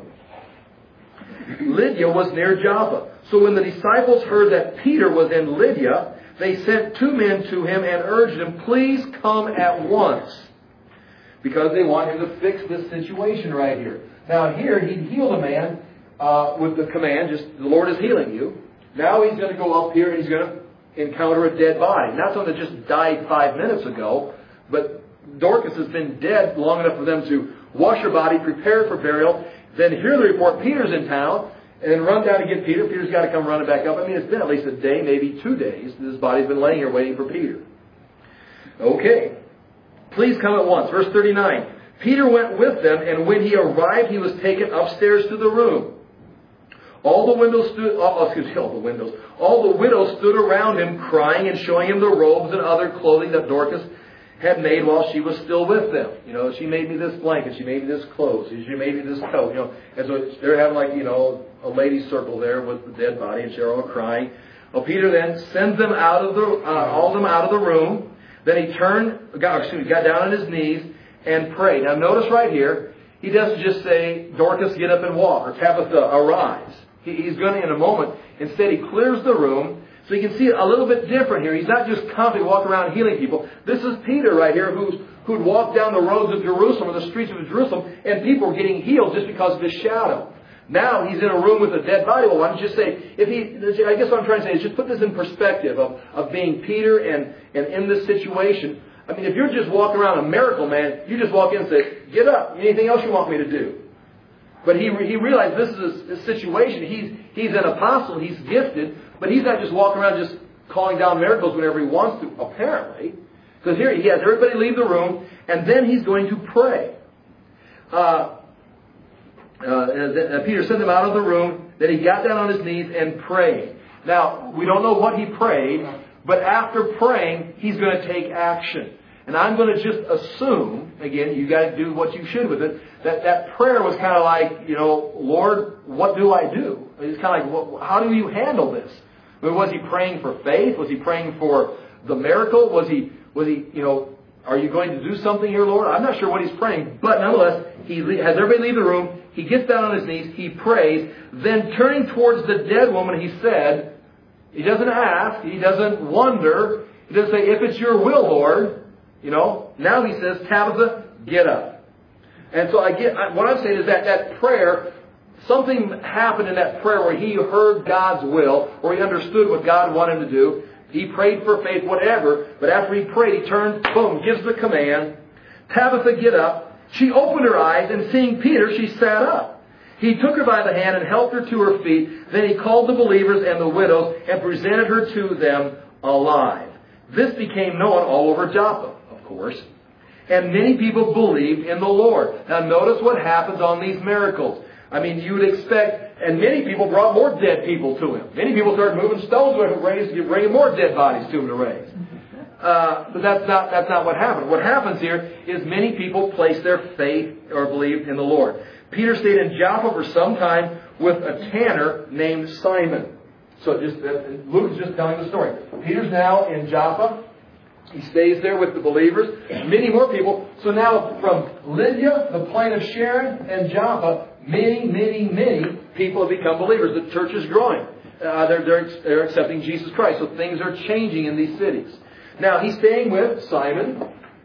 Lydia was near Joppa. So when the disciples heard that Peter was in Lydia, they sent two men to him and urged him, please come at once. Because they want him to fix this situation right here. Now here, he'd healed a man uh, with the command, just, the Lord is healing you. Now he's going to go up here and he's going to encounter a dead body. Not someone that just died five minutes ago, but Dorcas has been dead long enough for them to wash her body, prepare it for burial, then hear the report, Peter's in town, and then run down to get Peter. Peter's got to come running back up. I mean, it's been at least a day, maybe two days. This body's been laying here waiting for Peter. Okay. Please come at once. Verse thirty-nine. Peter went with them, and when he arrived, he was taken upstairs to the room. All the windows stood, oh, excuse me, all the windows, all the widows stood around him, crying and showing him the robes and other clothing that Dorcas had made while she was still with them. You know, she made me this blanket, she made me this clothes, she made me this coat, you know. And so they're having like, you know, a ladies' circle there with the dead body, and they're all crying. Well, Peter then sends them out of the, uh, all of them out of the room. Then he turned, got, excuse me, got down on his knees and prayed. Now notice right here, he doesn't just say, Dorcas, get up and walk, or Tabitha, arise. He, he's going to in a moment. Instead, he clears the room. So you can see it a little bit different here. He's not just confidently walking around healing people. This is Peter right here who's, who'd walked down the roads of Jerusalem or the streets of Jerusalem, and people were getting healed just because of his shadow. Now he's in a room with a dead body. Well, why don't you just say, if he, I guess what I'm trying to say is just put this in perspective of, of being Peter and, and in this situation. I mean, if you're just walking around a miracle man, you just walk in and say, get up. Anything else you want me to do? But he he realized this is a situation. He's, he's an apostle. He's gifted. But he's not just walking around just calling down miracles whenever he wants to, apparently. Because here he has everybody leave the room, and then he's going to pray. Uh, uh, and Peter sent them out of the room. Then he got down on his knees and prayed. Now, we don't know what he prayed, but after praying, he's going to take action. And I'm going to just assume, again, you got to do what you should with it, that that prayer was kind of like, you know, Lord, what do I do? It's kind of like, what, how do you handle this? I mean, was he praying for faith? Was he praying for the miracle? Was he, was he, you know, are you going to do something here, Lord? I'm not sure what he's praying, but nonetheless, he has everybody leave the room. He gets down on his knees. He prays. Then turning towards the dead woman, he said, he doesn't ask. He doesn't wonder. He doesn't say, if it's your will, Lord. You know, now he says, Tabitha, get up. And so I get, I, what I'm saying is that that prayer, something happened in that prayer where he heard God's will, or he understood what God wanted him to do. He prayed for faith, whatever. But after he prayed, he turned, boom, gives the command, Tabitha, get up. She opened her eyes, and seeing Peter, she sat up. He took her by the hand and helped her to her feet. Then he called the believers and the widows and presented her to them alive. This became known all over Joppa, of course. And many people believed in the Lord. Now notice what happens on these miracles. I mean, you would expect, and many people brought more dead people to him. Many people started moving stones to raise, bringing more dead bodies to him to raise. Uh, but that's not, that's not what happened. What happens here is many people placed their faith or believed in the Lord. Peter stayed in Joppa for some time with a tanner named Simon. So just uh, Luke's just telling the story. Peter's now in Joppa. He stays there with the believers. Many more people. So now from Lydia, the plain of Sharon, and Joppa, many, many, many people have become believers. The church is growing. Uh, they're, they're, they're accepting Jesus Christ. So things are changing in these cities. Now he's staying with Simon,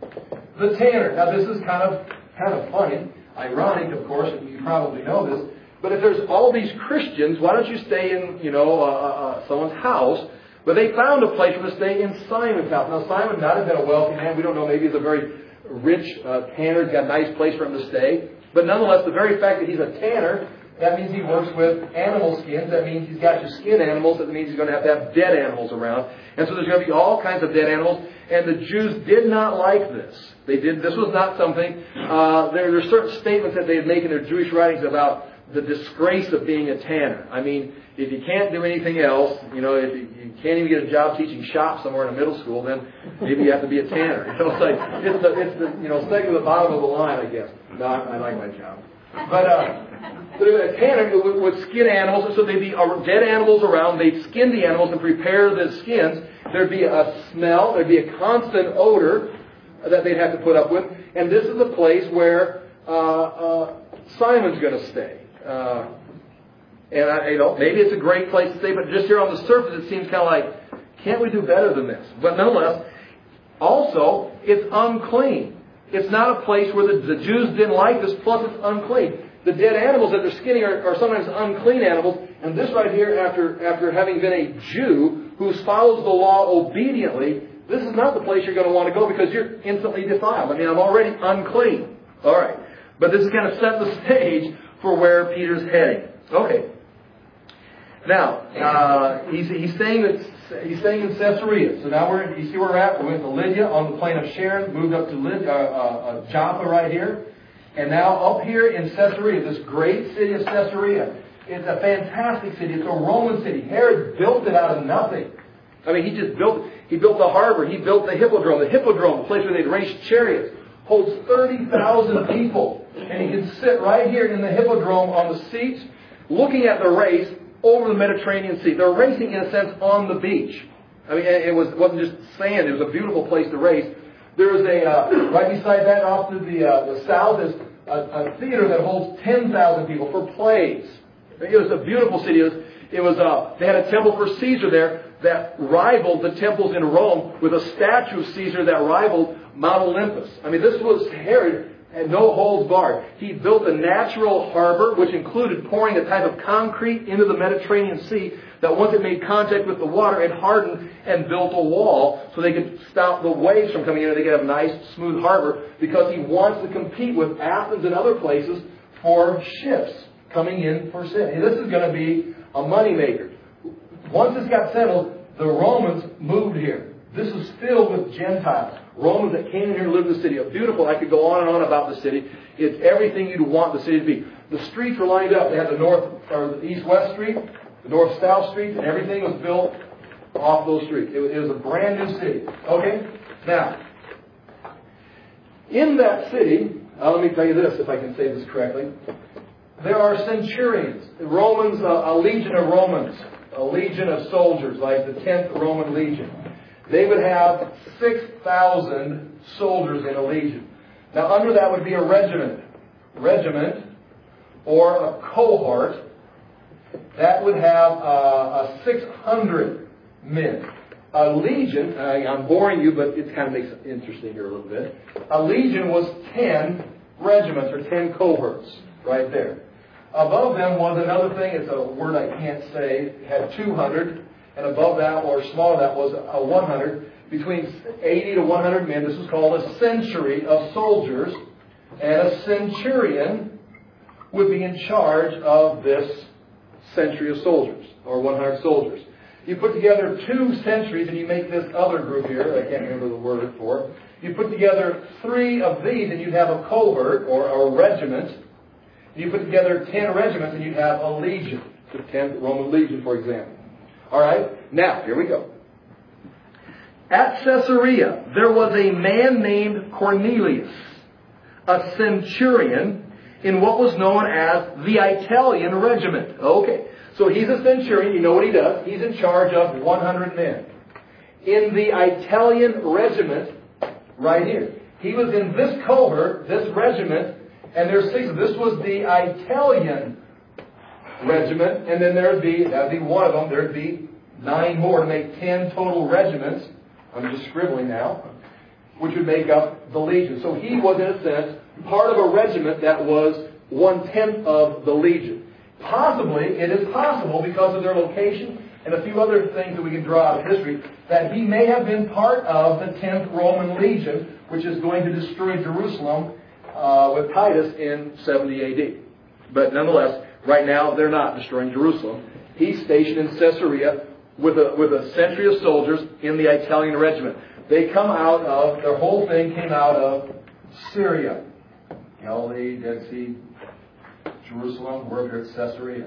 the tanner. Now this is kind of kind of funny, ironic, of course, and you probably know this. But if there's all these Christians, why don't you stay in, you know, uh, uh, someone's house? But they found a place for to stay in Simon's house. Now Simon might have been a wealthy man. We don't know. Maybe he's a very rich uh, tanner. He's got a nice place for him to stay. But nonetheless, the very fact that he's a tanner, that means he works with animal skins. That means he's got to skin animals. That means he's going to have to have dead animals around. And so there's going to be all kinds of dead animals. And the Jews did not like this. They did. This was not something. Uh, there, there are certain statements that they had made in their Jewish writings about the disgrace of being a tanner. I mean, if you can't do anything else, you know, if you, you can't even get a job teaching shop somewhere in a middle school, then maybe you have to be a tanner. You know, it's like it's the it's the you know second to the bottom of the line, I guess. No, I, I like my job, but uh, but a tanner would, would skin animals, so there'd be dead animals around. They'd skin the animals and prepare the skins. There'd be a smell. There'd be a constant odor that they'd have to put up with, and this is a place where uh, uh, Simon's going to stay. Uh, and I, you know, maybe it's a great place to stay, but just here on the surface, it seems kind of like, can't we do better than this? But nonetheless, also, it's unclean. It's not a place where the, the Jews didn't like this, plus it's unclean. The dead animals that they're skinning are, are sometimes unclean animals, and this right here, after, after having been a Jew who follows the law obediently, this is not the place you're going to want to go because you're instantly defiled. I mean, I'm already unclean. All right. But this is kind of set the stage for where Peter's heading. Okay. Now, uh, he's, he's staying at, he's staying in Caesarea. So now we're, you see where we're at? We went to Lydia on the plain of Sharon, moved up to Lyd, uh, uh, Joppa right here. And now up here in Caesarea, this great city of Caesarea. It's a fantastic city. It's a Roman city. Herod built it out of nothing. I mean, he just built, he built the harbor. He built the hippodrome. The hippodrome, the place where they'd race chariots, holds thirty thousand people. And you can sit right here in the hippodrome on the seats, looking at the race over the Mediterranean Sea. They're racing, in a sense, on the beach. I mean, it was, wasn't just sand. It was a beautiful place to race. There is a, uh, right beside that, off to the, uh, the south, is a, a theater that holds ten thousand people for plays. It was a beautiful city. It was, it was uh, they had a temple for Caesar there that rivaled the temples in Rome, with a statue of Caesar that rivaled Mount Olympus. I mean, this was Herod. And no holds barred. He built a natural harbor, which included pouring a type of concrete into the Mediterranean Sea that once it made contact with the water, it hardened and built a wall so they could stop the waves from coming in and they could have a nice, smooth harbor, because he wants to compete with Athens and other places for ships coming in for sin. This is going to be a moneymaker. Once this got settled, the Romans moved here. This is filled with Gentiles. Romans that came in here to live in the city. A beautiful, I could go on and on about the city. It's everything you'd want the city to be. The streets were lined up. They had the north or the east-west street, the north-south streets, and everything was built off those streets. It was, it was a brand new city. Okay? Now, in that city, uh, let me tell you this, if I can say this correctly. There are centurions. The Romans, uh, a legion of Romans, a legion of soldiers, like the tenth Roman legion. They would have six thousand soldiers in a legion. Now, under that would be a regiment. Regiment, or a cohort, that would have uh, a six hundred men. A legion, uh, I'm boring you, but it kind of makes it interesting here a little bit. A legion was ten regiments, or ten cohorts, right there. Above them was another thing, it's a word I can't say, it had two hundred. And above that, or smaller than that, was a one hundred. Between eighty to one hundred men. This was called a century of soldiers. And a centurion would be in charge of this century of soldiers, or one hundred soldiers. You put together two centuries, and you make this other group here, I can't remember the word for it. You put together three of these, and you'd have a cohort, or a regiment. You put together ten regiments, and you'd have a legion. The tenth Roman legion, for example. All right, now, here we go. At Caesarea, there was a man named Cornelius, a centurion in what was known as the Italian regiment. Okay, so he's a centurion. You know what he does. He's in charge of one hundred men. In the Italian regiment, right here. He was in this cohort, this regiment, and there's six. This was the Italian regiment, and then there'd be, that'd be one of them, there'd be nine more to make ten total regiments. I'm just scribbling now, which would make up the legion. So he was, in a sense, part of a regiment that was one-tenth of the legion. Possibly, it is possible, because of their location and a few other things that we can draw out of history, that he may have been part of the tenth Roman legion, which is going to destroy Jerusalem uh, with Titus in seventy A D. But nonetheless, right now, they're not destroying Jerusalem. He's stationed in Caesarea with a, with a century of soldiers in the Italian regiment. They come out of, their whole thing came out of Syria. Galilee, Dead Sea, Jerusalem. We're up here at Caesarea.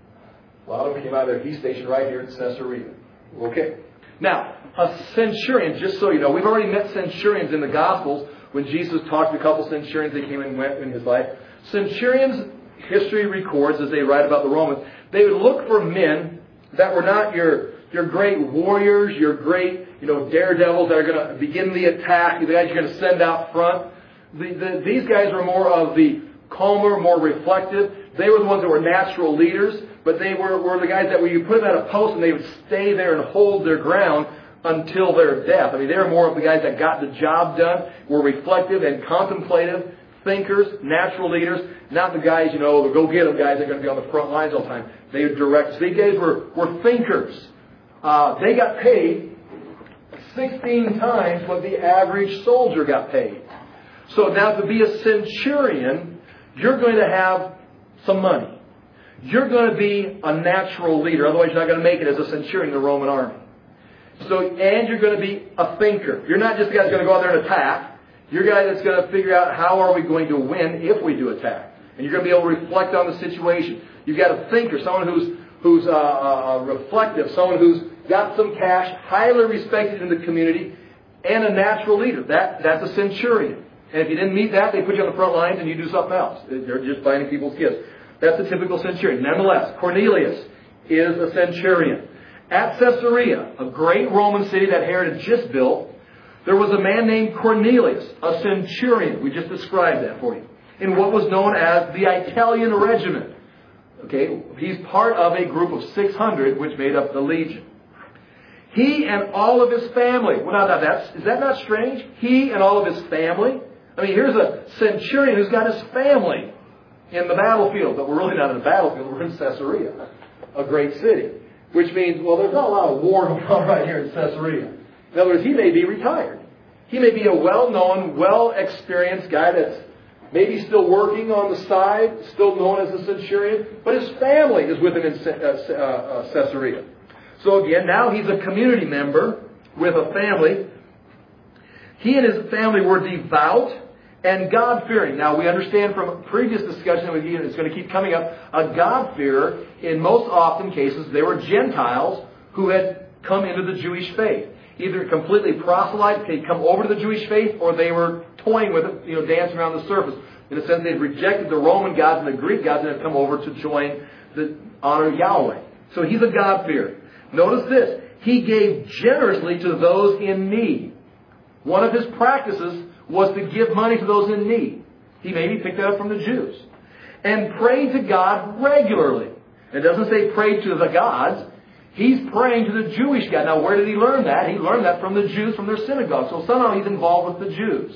A lot of them came out of there. He's stationed right here at Caesarea. Okay. Now, a centurion, just so you know, we've already met centurions in the Gospels when Jesus talked to a couple centurions that came and went in his life. Centurions, history records as they write about the Romans, they would look for men that were not your, your great warriors, your great, you know, daredevils that are going to begin the attack, the guys you're going to send out front. The, the, these guys were more of the calmer, more reflective. They were the ones that were natural leaders, but they were, were the guys that when you put them at a post and they would stay there and hold their ground until their death. I mean, they were more of the guys that got the job done, were reflective and contemplative, thinkers, natural leaders, not the guys, you know, the go-get-em guys that are going to be on the front lines all the time. They were direct. These guys were, were thinkers. Uh, they got paid sixteen times what the average soldier got paid. So now to be a centurion, you're going to have some money. You're going to be a natural leader. Otherwise, you're not going to make it as a centurion in the Roman army. So, and you're going to be a thinker. You're not just the guy that's going to go out there and attack. You're a guy that's going to figure out how are we going to win if we do attack. And you're going to be able to reflect on the situation. You've got a thinker, someone who's who's uh, uh, reflective, someone who's got some cash, highly respected in the community, and a natural leader. That That's a centurion. And if you didn't meet that, they put you on the front lines and you do something else. They're just finding people's gifts. That's a typical centurion. Nonetheless, Cornelius is a centurion. At Caesarea, a great Roman city that Herod had just built, there was a man named Cornelius, a centurion. We just described that for you. In what was known as the Italian regiment. Okay, he's part of a group of six hundred which made up the legion. He and all of his family. Well, now, now that's, is that not strange? He and all of his family. I mean, here's a centurion who's got his family in the battlefield. But we're really not in the battlefield. We're in Caesarea, a great city. Which means, well, there's not a lot of war going on right here in Caesarea. In other words, he may be retired. He may be a well-known, well-experienced guy that's maybe still working on the side, still known as a centurion. But his family is with him in uh, uh, Caesarea. So again, now he's a community member with a family. He and his family were devout and God-fearing. Now, we understand from previous discussion, and it's going to keep coming up, a God-fearer, in most often cases, they were Gentiles who had come into the Jewish faith. Either completely proselyte, they'd come over to the Jewish faith, or they were toying with it, you know, dancing around the surface. In a sense, they'd rejected the Roman gods and the Greek gods and had come over to join the honor Yahweh. So he's a God-fearer. Notice this. He gave generously to those in need. One of his practices was to give money to those in need. He maybe picked that up from the Jews. And prayed to God regularly. It doesn't say prayed to the gods. He's praying to the Jewish God. Now, where did he learn that? He learned that from the Jews, from their synagogue. So somehow he's involved with the Jews.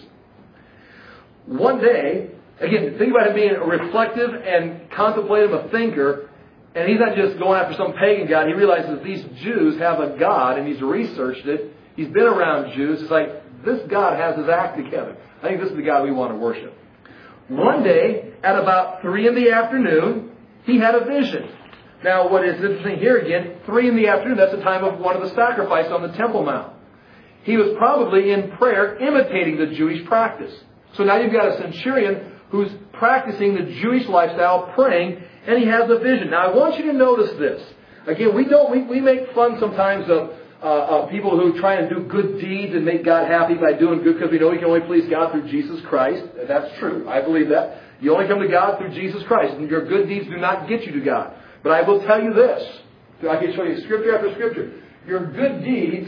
One day, again, think about him being a reflective and contemplative, a thinker. And he's not just going after some pagan god. He realizes these Jews have a God, and he's researched it. He's been around Jews. It's like, this God has his act together. I think this is the God we want to worship. One day, at about three in the afternoon, he had a vision. Now, what is interesting here again, three in the afternoon, that's the time of one of the sacrifices on the Temple Mount. He was probably in prayer, imitating the Jewish practice. So now you've got a centurion who's practicing the Jewish lifestyle, praying, and he has a vision. Now, I want you to notice this. Again, we don't we, we make fun sometimes of Uh, uh, people who try and do good deeds and make God happy by doing good because we know we can only please God through Jesus Christ. That's true. I believe that. You only come to God through Jesus Christ, and your good deeds do not get you to God. But I will tell you this. I can show you scripture after scripture. Your good deeds,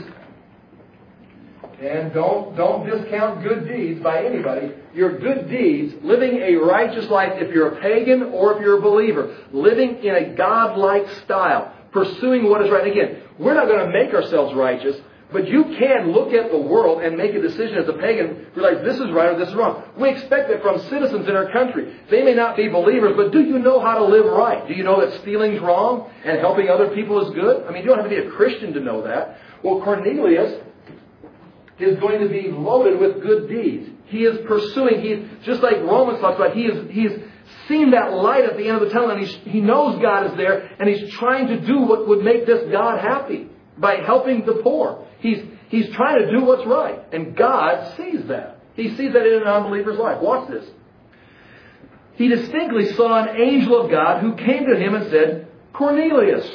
and don't, don't discount good deeds by anybody. Your good deeds, living a righteous life if you're a pagan or if you're a believer, living in a God-like style, pursuing what is right. Again, we're not going to make ourselves righteous, but you can look at the world and make a decision as a pagan, realize this is right or this is wrong. We expect that from citizens in our country. They may not be believers, but do you know how to live right? Do you know that stealing's wrong and helping other people is good? I mean, you don't have to be a Christian to know that. Well, Cornelius is going to be loaded with good deeds. He is pursuing, he's just like Romans talks about, he is he's seen that light at the end of the tunnel, and he's, he knows God is there, and he's trying to do what would make this God happy by helping the poor. He's, he's trying to do what's right, and God sees that. He sees that in an unbeliever's life. Watch this. he distinctly saw an angel of God who came to him and said, Cornelius.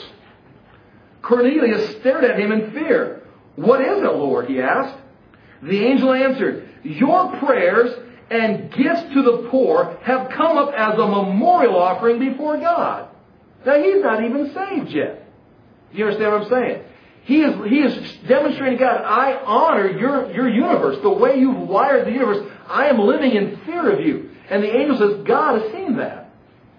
Cornelius stared at him in fear. What is it, Lord? He asked. The angel answered, your prayers and gifts to the poor have come up as a memorial offering before God. Now, he's not even saved yet. Do you understand what I'm saying? He is, he is demonstrating to God, I honor your, your universe. The way you've wired the universe, I am living in fear of you. And the angel says, God has seen that.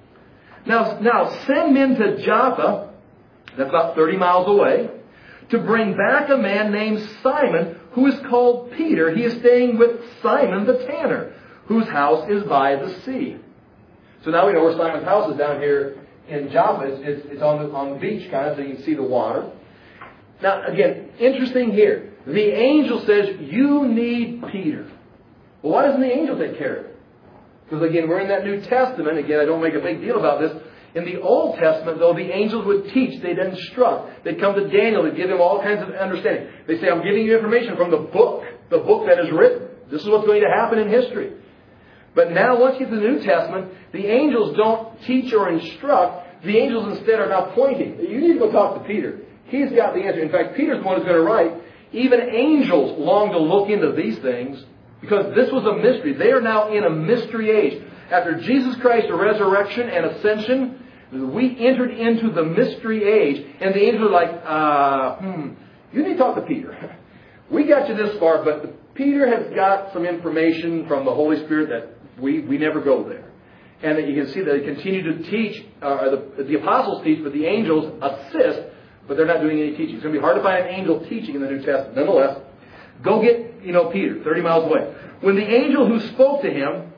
Now, now send men to Joppa, that's about thirty miles away, to bring back a man named Simon, who is called Peter. He is staying with Simon the tanner, whose house is by the sea. So now we know where Simon's house is, down here in Joppa. It's, it's, it's on, the, on the beach, kind of, so you can see the water. Now, again, interesting here. The angel says, you need Peter. Well, why doesn't the angel take care of it? Because, again, we're in that New Testament. Again, I don't make a big deal about this. In the Old Testament, though, the angels would teach. They'd instruct. They'd come to Daniel. They'd give him all kinds of understanding. They say, I'm giving you information from the book. The book that is written. This is what's going to happen in history. But now, once you get to the New Testament, the angels don't teach or instruct. The angels instead are now pointing. You need to go talk to Peter. He's got the answer. In fact, Peter's the one who's going to write, even angels long to look into these things because this was a mystery. They are now in a mystery age. After Jesus Christ's resurrection and ascension, we entered into the mystery age. And the angels are like, uh, hmm, you need to talk to Peter. We got you this far, but Peter has got some information from the Holy Spirit that we, we never go there. And that you can see that they continue to teach, uh, the, the apostles teach, but the angels assist. But they're not doing any teaching. It's going to be hard to find an angel teaching in the New Testament. Nonetheless, go get, you know, Peter, thirty miles away. When the angel who spoke to him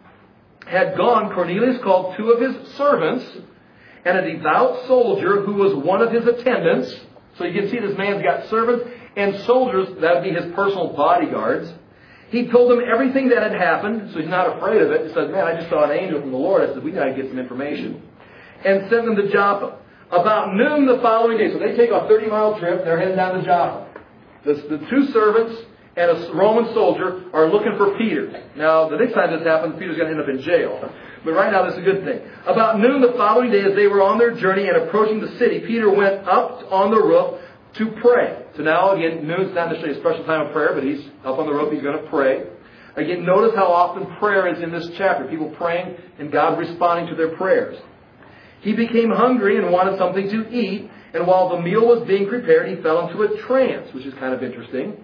had gone, Cornelius called two of his servants and a devout soldier who was one of his attendants. So you can see this man's got servants and soldiers. That would be his personal bodyguards. He told them everything that had happened, so he's not afraid of it. He said, man, I just saw an angel from the Lord. I said, we got to get some information. And sent them to Joppa. About noon the following day, so they take a thirty-mile trip, they're heading down to Joppa. The, the two servants and a Roman soldier are looking for Peter. Now, the next time this happens, Peter's going to end up in jail. But right now, this is a good thing. About noon the following day, as they were on their journey and approaching the city, Peter went up on the roof to pray. So now, again, noon's not necessarily a special time of prayer, but he's up on the roof, he's going to pray. Again, notice how often prayer is in this chapter. People praying and God responding to their prayers. He became hungry and wanted something to eat, and while the meal was being prepared, he fell into a trance, which is kind of interesting.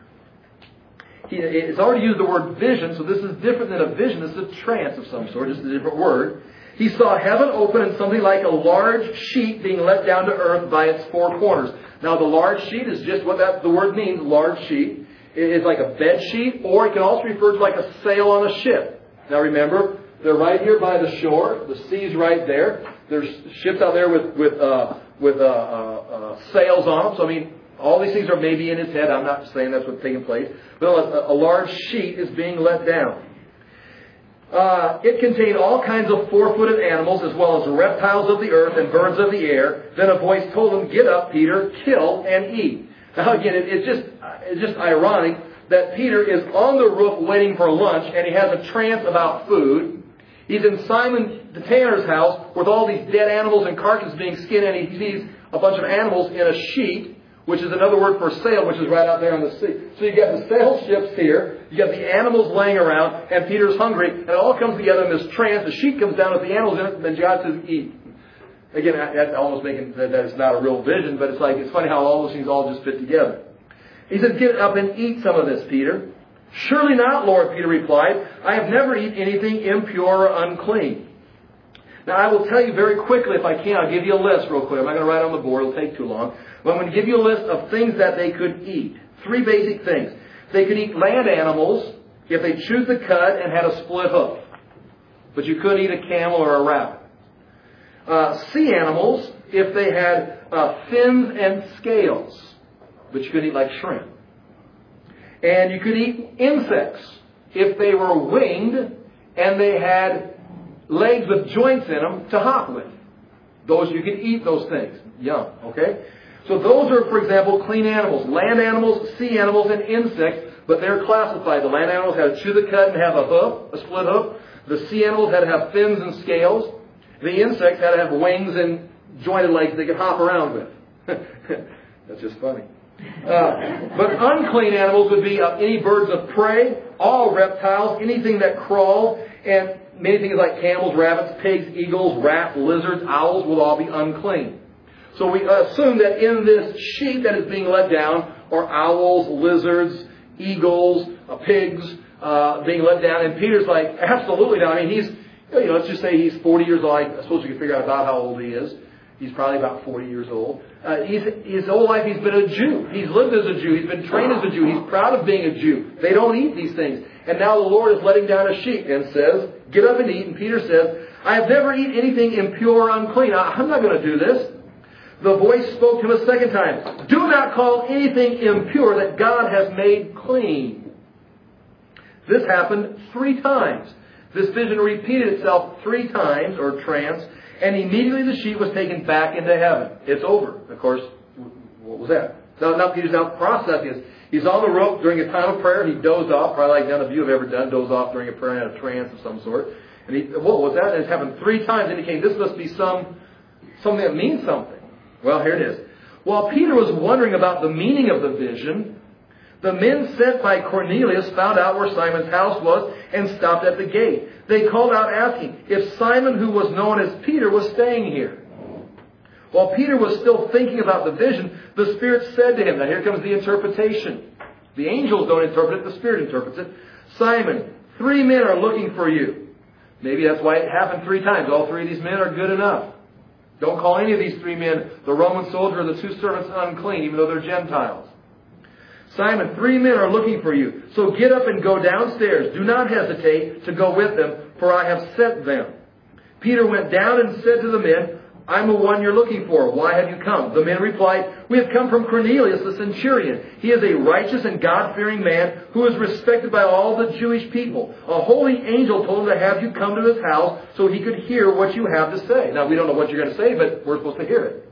He, it's already used the word vision, so this is different than a vision. This is a trance of some sort, just a different word. He saw heaven open and something like a large sheet being let down to earth by its four corners. Now, the large sheet is just what that the word means, large sheet. It is like a bed sheet, or it can also refer to like a sail on a ship. Now, remember, they're right here by the shore. The sea's right there. There's ships out there with with uh, with uh, uh, uh, sails on them. So, I mean, all these things are maybe in his head. I'm not saying that's what's taking place. But a, a large sheet is being let down. Uh, it contained all kinds of four-footed animals as well as reptiles of the earth and birds of the air. Then a voice told him, get up, Peter, kill and eat. Now, again, it, it's just it's just ironic that Peter is on the roof waiting for lunch and he has a trance about food. He's in Simon the tanner's house with all these dead animals and carcasses being skinned, and he sees a bunch of animals in a sheet, which is another word for sail, which is right out there on the sea. So you got the sail ships here, you got the animals laying around, and Peter's hungry, and it all comes together in this trance. The sheet comes down with the animals in it, and then God says, eat. Again, that's almost making that it's not a real vision, but it's like it's funny how all those things all just fit together. He says, get up and eat some of this, Peter. Surely not, Lord, Peter replied. I have never eaten anything impure or unclean. Now, I will tell you very quickly, if I can, I'll give you a list real quick. I'm not going to write on the board. It'll take too long. But I'm going to give you a list of things that they could eat. Three basic things. They could eat land animals if they chewed the cud and had a split hoof. But you couldn't eat a camel or a rabbit. Uh, sea animals if they had uh, fins and scales. But you couldn't eat like shrimp. And you could eat insects if they were winged and they had legs with joints in them to hop with. Those, you could eat those things. Yum, okay? So those are, for example, clean animals. Land animals, sea animals, and insects, but they're classified. The land animals had to chew the cud and have a hoof, a split hoof. The sea animals had to have fins and scales. The insects had to have wings and jointed legs they could hop around with. That's just funny. Uh, but unclean animals would be uh, any birds of prey, all reptiles, anything that crawled, and many things like camels, rabbits, pigs, eagles, rats, lizards, owls will all be unclean. So we assume that in this sheet that is being let down are owls, lizards, eagles, uh, pigs uh, being let down. And Peter's like, absolutely not. I mean, he's, you know, let's just say he's forty years old. I suppose you can figure out about how old he is. He's probably about forty years old. Uh, he's, his whole life he's been a Jew. He's lived as a Jew. He's been trained as a Jew. He's proud of being a Jew. They don't eat these things. And now the Lord is letting down a sheet and says, get up and eat. And Peter says, I have never eaten anything impure or unclean. I'm not going to do this. The voice spoke to him a second time. Do not call anything impure that God has made clean. This happened three times. This vision repeated itself three times, or trance, and immediately the sheet was taken back into heaven. It's over. Of course, what was that? Now, now Peter's now processing this. He's on the rope during a time of prayer. He dozed off, probably like none of you have ever done, dozed off during a prayer and had a trance of some sort. And he, what was that? And it's happened three times, indicating this must be some something that means something. Well, here it is. While Peter was wondering about the meaning of the vision, the men sent by Cornelius found out where Simon's house was and stopped at the gate. They called out asking if Simon, who was known as Peter, was staying here. While Peter was still thinking about the vision, the Spirit said to him, now here comes the interpretation. The angels don't interpret it, the Spirit interprets it. Simon, three men are looking for you. Maybe that's why it happened three times. All three of these men are good enough. Don't call any of these three men, the Roman soldier or the two servants, unclean, even though they're Gentiles. Simon, three men are looking for you. So get up and go downstairs. Do not hesitate to go with them, for I have sent them. Peter went down and said to the men, I'm the one you're looking for. Why have you come? The men replied, we have come from Cornelius the centurion. He is a righteous and God-fearing man who is respected by all the Jewish people. A holy angel told him to have you come to his house so he could hear what you have to say. Now, we don't know what you're going to say, but we're supposed to hear it.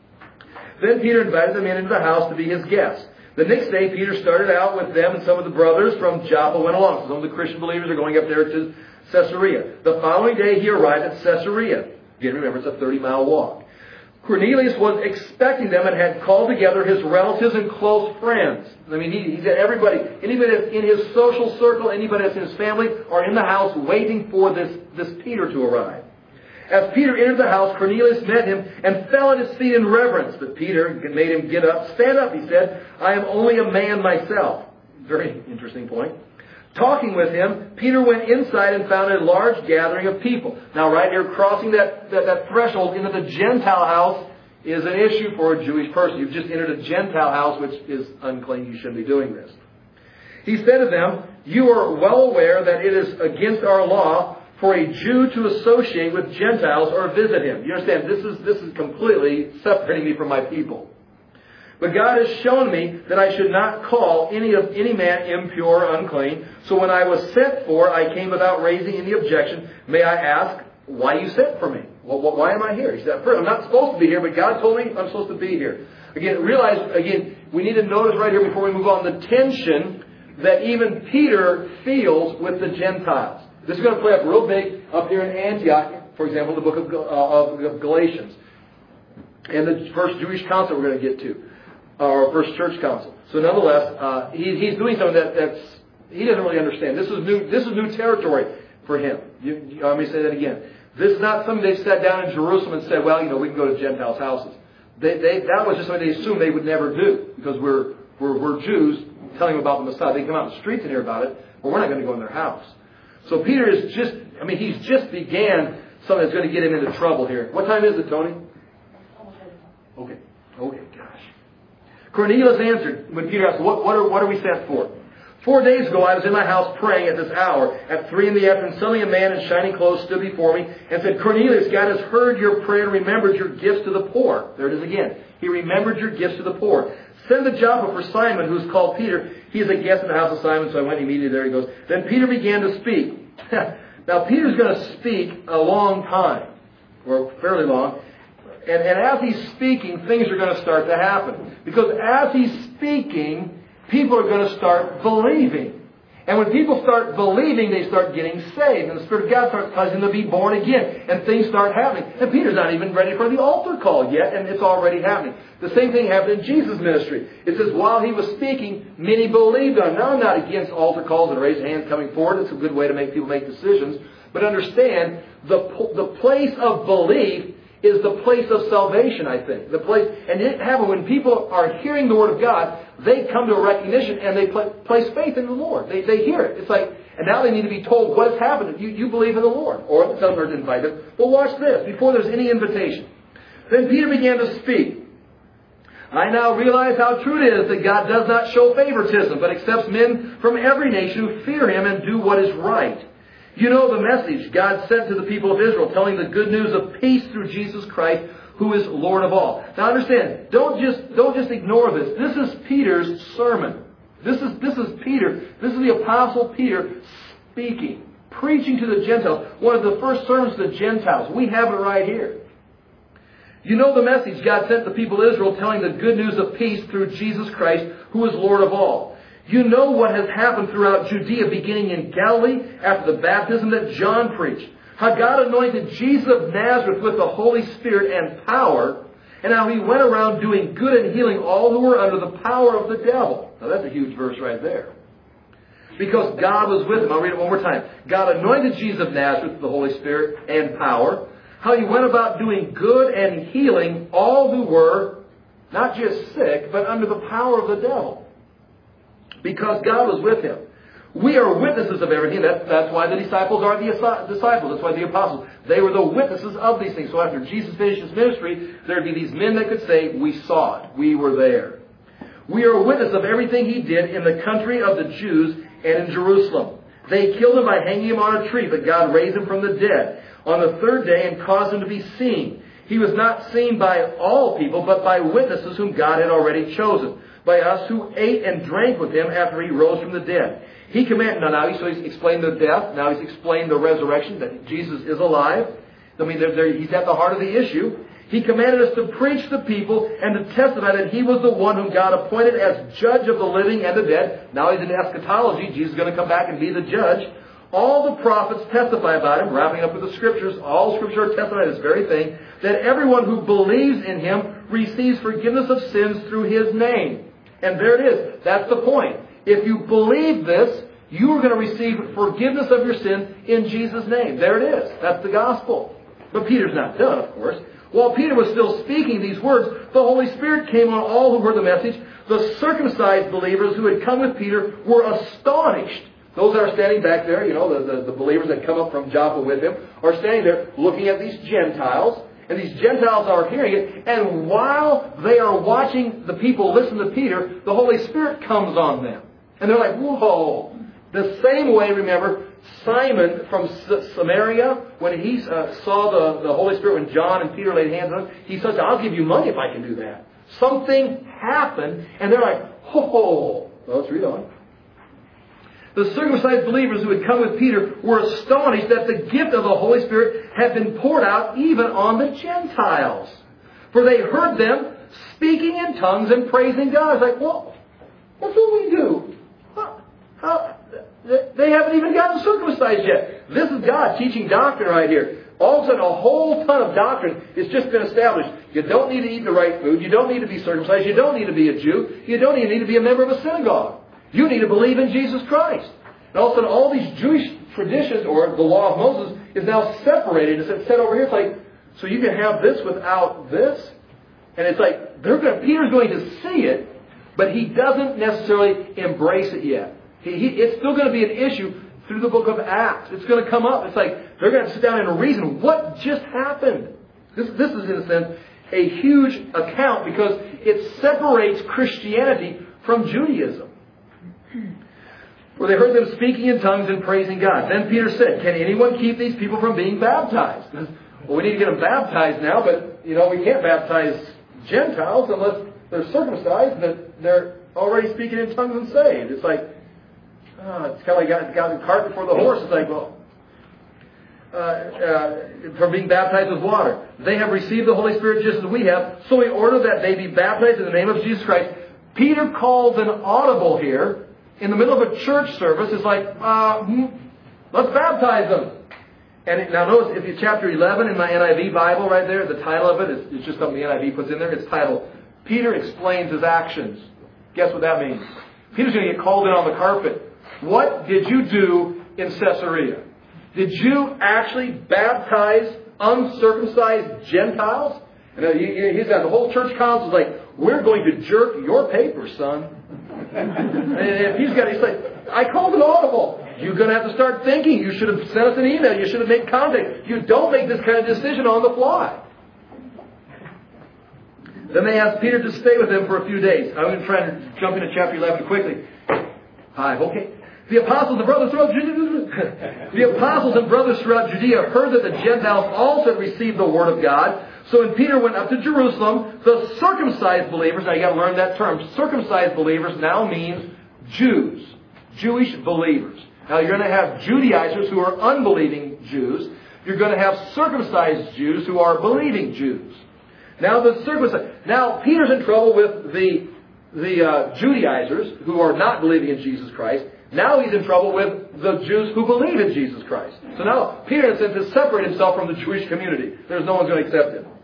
Then Peter invited the men into the house to be his guests. The next day, Peter started out with them, and some of the brothers from Joppa went along. So some of the Christian believers are going up there to Caesarea. The following day, he arrived at Caesarea. Again, remember, it's a thirty-mile walk. Cornelius was expecting them and had called together his relatives and close friends. I mean, he, he said everybody, anybody that's in his social circle, anybody that's in his family, are in the house waiting for this, this Peter to arrive. As Peter entered the house, Cornelius met him and fell at his feet in reverence. But Peter made him get up. Stand up, he said. I am only a man myself. Very interesting point. Talking with him, Peter went inside and found a large gathering of people. Now, right here, crossing that, that, that threshold into the Gentile house is an issue for a Jewish person. You've just entered a Gentile house, which is unclean. You shouldn't be doing this. He said to them, you are well aware that it is against our law for a Jew to associate with Gentiles or visit him. You understand, this is, this is completely separating me from my people. But God has shown me that I should not call any of any man impure or unclean. So when I was sent for, I came without raising any objection. May I ask why you sent for me? Well, why am I here? He said, I'm not supposed to be here, but God told me I'm supposed to be here. Again, realize, again, we need to notice right here before we move on the tension that even Peter feels with the Gentiles. This is going to play up real big up here in Antioch, for example, the book of, uh, of Galatians. And the first Jewish council we're going to get to. Or first church council. So nonetheless, uh, he, he's doing something that, that's he doesn't really understand. This is new. This is new territory for him. You, you, let me say that again. This is not something they sat down in Jerusalem and said, "Well, you know, we can go to Gentiles' houses." They, they, that was just something they assumed they would never do because we're we're, we're Jews telling them about the Messiah. They come out in the streets and hear about it, but we're not going to go in their house. So Peter is just. I mean, he's just began something that's going to get him into trouble here. What time is it, Tony? Okay. Okay. Gosh. Cornelius answered when Peter asked, what, what, are, what are we sent for? Four days ago I was in my house praying at this hour. At three in the afternoon, suddenly a man in shining clothes stood before me and said, Cornelius, God has heard your prayer and remembered your gifts to the poor. There it is again. He remembered your gifts to the poor. Send the Joppa for Simon, who is called Peter. He is a guest in the house of Simon, so I went immediately there. He goes. Then Peter began to speak. Now, Peter's going to speak a long time, or fairly long. And, and as he's speaking, things are going to start to happen. Because as he's speaking, people are going to start believing. And when people start believing, they start getting saved. And the Spirit of God starts causing them to be born again. And things start happening. And Peter's not even ready for the altar call yet, and it's already happening. The same thing happened in Jesus' ministry. It says, while he was speaking, many believed on him. Now, I'm not against altar calls and raised hands coming forward. It's a good way to make people make decisions. But understand, the, the place of belief is the place of salvation, I think. The place, and it happens when people are hearing the Word of God, they come to a recognition and they pl- place faith in the Lord. They, they hear it. It's like, and now they need to be told what has happened. You, you believe in the Lord. Or some person invite them. But watch this, before there's any invitation. Then Peter began to speak. I now realize how true it is that God does not show favoritism, but accepts men from every nation who fear Him and do what is right. You know the message God sent to the people of Israel, telling the good news of peace through Jesus Christ, who is Lord of all. Now understand, don't just don't just ignore this. This is Peter's sermon. This is this is Peter. This is the Apostle Peter speaking, preaching to the Gentiles. One of the first sermons to the Gentiles. We have it right here. You know the message God sent the people of Israel, telling the good news of peace through Jesus Christ, who is Lord of all. You know what has happened throughout Judea, beginning in Galilee after the baptism that John preached. How God anointed Jesus of Nazareth with the Holy Spirit and power, and how He went around doing good and healing all who were under the power of the devil. Now that's a huge verse right there. Because God was with Him. I'll read it one more time. God anointed Jesus of Nazareth with the Holy Spirit and power. How He went about doing good and healing all who were not just sick, but under the power of the devil. Because God was with Him. We are witnesses of everything. That, that's why the disciples are the disciples. That's why the apostles. They were the witnesses of these things. So after Jesus finished His ministry, there would be these men that could say, we saw it. We were there. We are a witness of everything He did in the country of the Jews and in Jerusalem. They killed Him by hanging Him on a tree, but God raised Him from the dead on the third day and caused Him to be seen. He was not seen by all people, but by witnesses whom God had already chosen. By us who ate and drank with Him after He rose from the dead. He commanded, now, now so He's explained the death, now He's explained the resurrection, that Jesus is alive. I mean, they're, they're, He's at the heart of the issue. He commanded us to preach to people and to testify that He was the one whom God appointed as judge of the living and the dead. Now He's in eschatology. Jesus is going to come back and be the judge. All the prophets testify about Him, wrapping up with the Scriptures. All Scripture are testifying this very thing, that everyone who believes in Him receives forgiveness of sins through His name. And there it is. That's the point. If you believe this, you are going to receive forgiveness of your sins in Jesus' name. There it is. That's the gospel. But Peter's not done, of course. While Peter was still speaking these words, the Holy Spirit came on all who heard the message. The circumcised believers who had come with Peter were astonished. Those that are standing back there, you know, the, the, the believers that come up from Joppa with him, are standing there looking at these Gentiles. And these Gentiles are hearing it. And while they are watching the people listen to Peter, the Holy Spirit comes on them. And they're like, whoa. The same way, remember, Simon from Samaria, when he uh, saw the, the Holy Spirit, when John and Peter laid hands on him, he says, I'll give you money if I can do that. Something happened. And they're like, whoa. Well, let's read on. The circumcised believers who had come with Peter were astonished that the gift of the Holy Spirit had been poured out even on the Gentiles. For they heard them speaking in tongues and praising God. It's like, well, that's what we do. How, how, they haven't even gotten circumcised yet. This is God teaching doctrine right here. All of a sudden, a whole ton of doctrine has just been established. You don't need to eat the right food. You don't need to be circumcised. You don't need to be a Jew. You don't even need to be a member of a synagogue. You need to believe in Jesus Christ. And all of a sudden, all these Jewish traditions, or the law of Moses, is now separated. It's set over here. It's like, so you can have this without this? And it's like, they're going to, Peter's going to see it, but he doesn't necessarily embrace it yet. He, he, it's still going to be an issue through the book of Acts. It's going to come up. It's like, they're going to sit down and reason, what just happened? This, this is, in a sense, a huge account because it separates Christianity from Judaism. For they heard them speaking in tongues and praising God. Then Peter said, can anyone keep these people from being baptized? Well, we need to get them baptized now, but, you know, we can't baptize Gentiles unless they're circumcised and that they're already speaking in tongues and saved. It's like, oh, it's kind of like got, got the cart before the horse. It's like, well, uh, uh, from being baptized with water. They have received the Holy Spirit just as we have, so we order that they be baptized in the name of Jesus Christ. Peter calls an audible here in the middle of a church service. It's like, uh, let's baptize them. And it, now notice, if you chapter eleven in my N I V Bible right there, the title of it is it's just something the N I V puts in there. It's titled, Peter Explains His Actions. Guess what that means? Peter's going to get called in on the carpet. What did you do in Caesarea? Did you actually baptize uncircumcised Gentiles? And he's got the whole church council is like, we're going to jerk your paper, son. And he's got, he's like, I called it audible. You're going to have to start thinking. You should have sent us an email. You should have made contact. You don't make this kind of decision on the fly. Then they asked Peter to stay with them for a few days. I'm going to try and jump into chapter eleven quickly. Five, okay. The apostles and brothers throughout Judea, the apostles and brothers throughout Judea heard that the Gentiles also had received the word of God. So when Peter went up to Jerusalem, the circumcised believers, now you got to learn that term, circumcised believers now means Jews, Jewish believers. Now you're going to have Judaizers who are unbelieving Jews. You're going to have circumcised Jews who are believing Jews. Now the circumcised, now Peter's in trouble with the the uh, Judaizers who are not believing in Jesus Christ. Now he's in trouble with the Jews who believe in Jesus Christ. So now Peter, in a sense, has separated himself from the Jewish community. There's no one's going to accept him.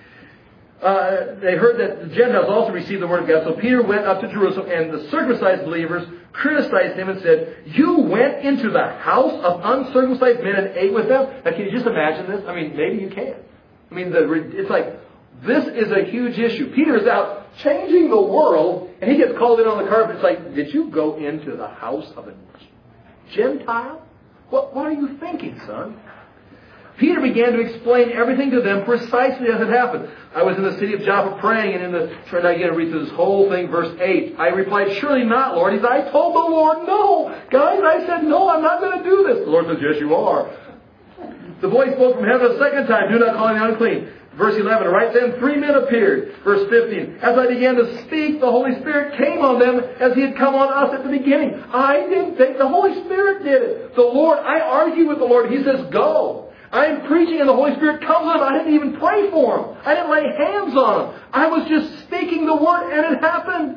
Uh, they heard that the Gentiles also received the word of God. So Peter went up to Jerusalem, and the circumcised believers criticized him and said, "You went into the house of uncircumcised men and ate with them?" Now, can you just imagine this? I mean, maybe you can. I mean, the, it's like, this is a huge issue. Peter is out changing the world, and he gets called in on the carpet. It's like, did you go into the house of a Gentile? What, what are you thinking, son? Peter began to explain everything to them precisely as it happened. I was in the city of Joppa praying, and in the, trying to get to read through this whole thing, verse eight. I replied, "Surely not, Lord." He said, "I told the Lord no." Guys, I said, "No, I'm not going to do this." The Lord says, "Yes, you are." The voice spoke from heaven a second time, "Do not call me unclean." Verse eleven, right then three men appeared. Verse fifteen, as I began to speak, the Holy Spirit came on them as He had come on us at the beginning. I didn't think, the Holy Spirit did it. The Lord, I argue with the Lord. He says, "Go." I am preaching and the Holy Spirit comes on him. I didn't even pray for him. I didn't lay hands on him. I was just speaking the word and it happened.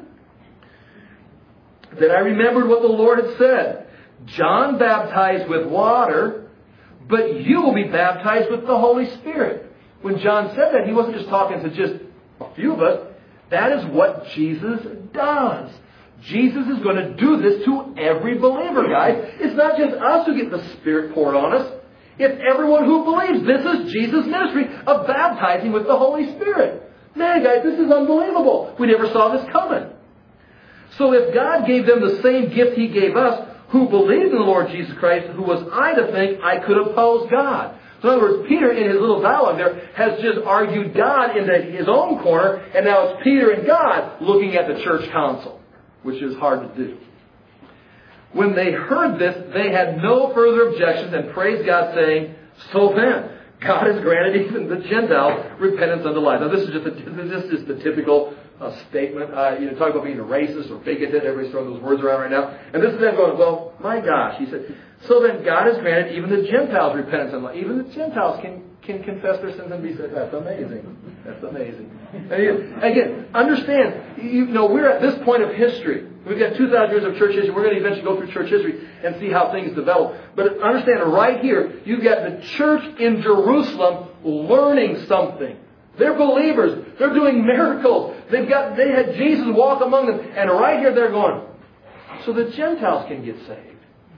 Then I remembered what the Lord had said. John baptized with water, but you will be baptized with the Holy Spirit. When John said that, he wasn't just talking to just a few of us. That is what Jesus does. Jesus is going to do this to every believer, guys. It's not just us who get the Spirit poured on us. It's everyone who believes. This is Jesus' ministry of baptizing with the Holy Spirit. Man, guys, this is unbelievable. We never saw this coming. So if God gave them the same gift He gave us, who believed in the Lord Jesus Christ, who was I to think I could oppose God? So in other words, Peter, in his little dialogue there, has just argued God into his own corner, and now it's Peter and God looking at the church council, which is hard to do. When they heard this, they had no further objections and praised God, saying, "So then, God has granted even the Gentiles repentance unto life." Now, this is just a, this is the typical uh, statement. Uh, you know, talk about being a racist or bigoted. Everybody's throwing those words around right now. And this is them going, "Well, my gosh," he said. "So then, God has granted even the Gentiles repentance unto life." Even the Gentiles can can confess their sins and be saved. That's amazing. That's amazing. And again, understand. You know, we're at this point of history. We've got two thousand years of church history. We're going to eventually go through church history and see how things develop. But understand, right here, you've got the church in Jerusalem learning something. They're believers. They're doing miracles. They've got, they had Jesus walk among them. And right here they're going, so the Gentiles can get saved.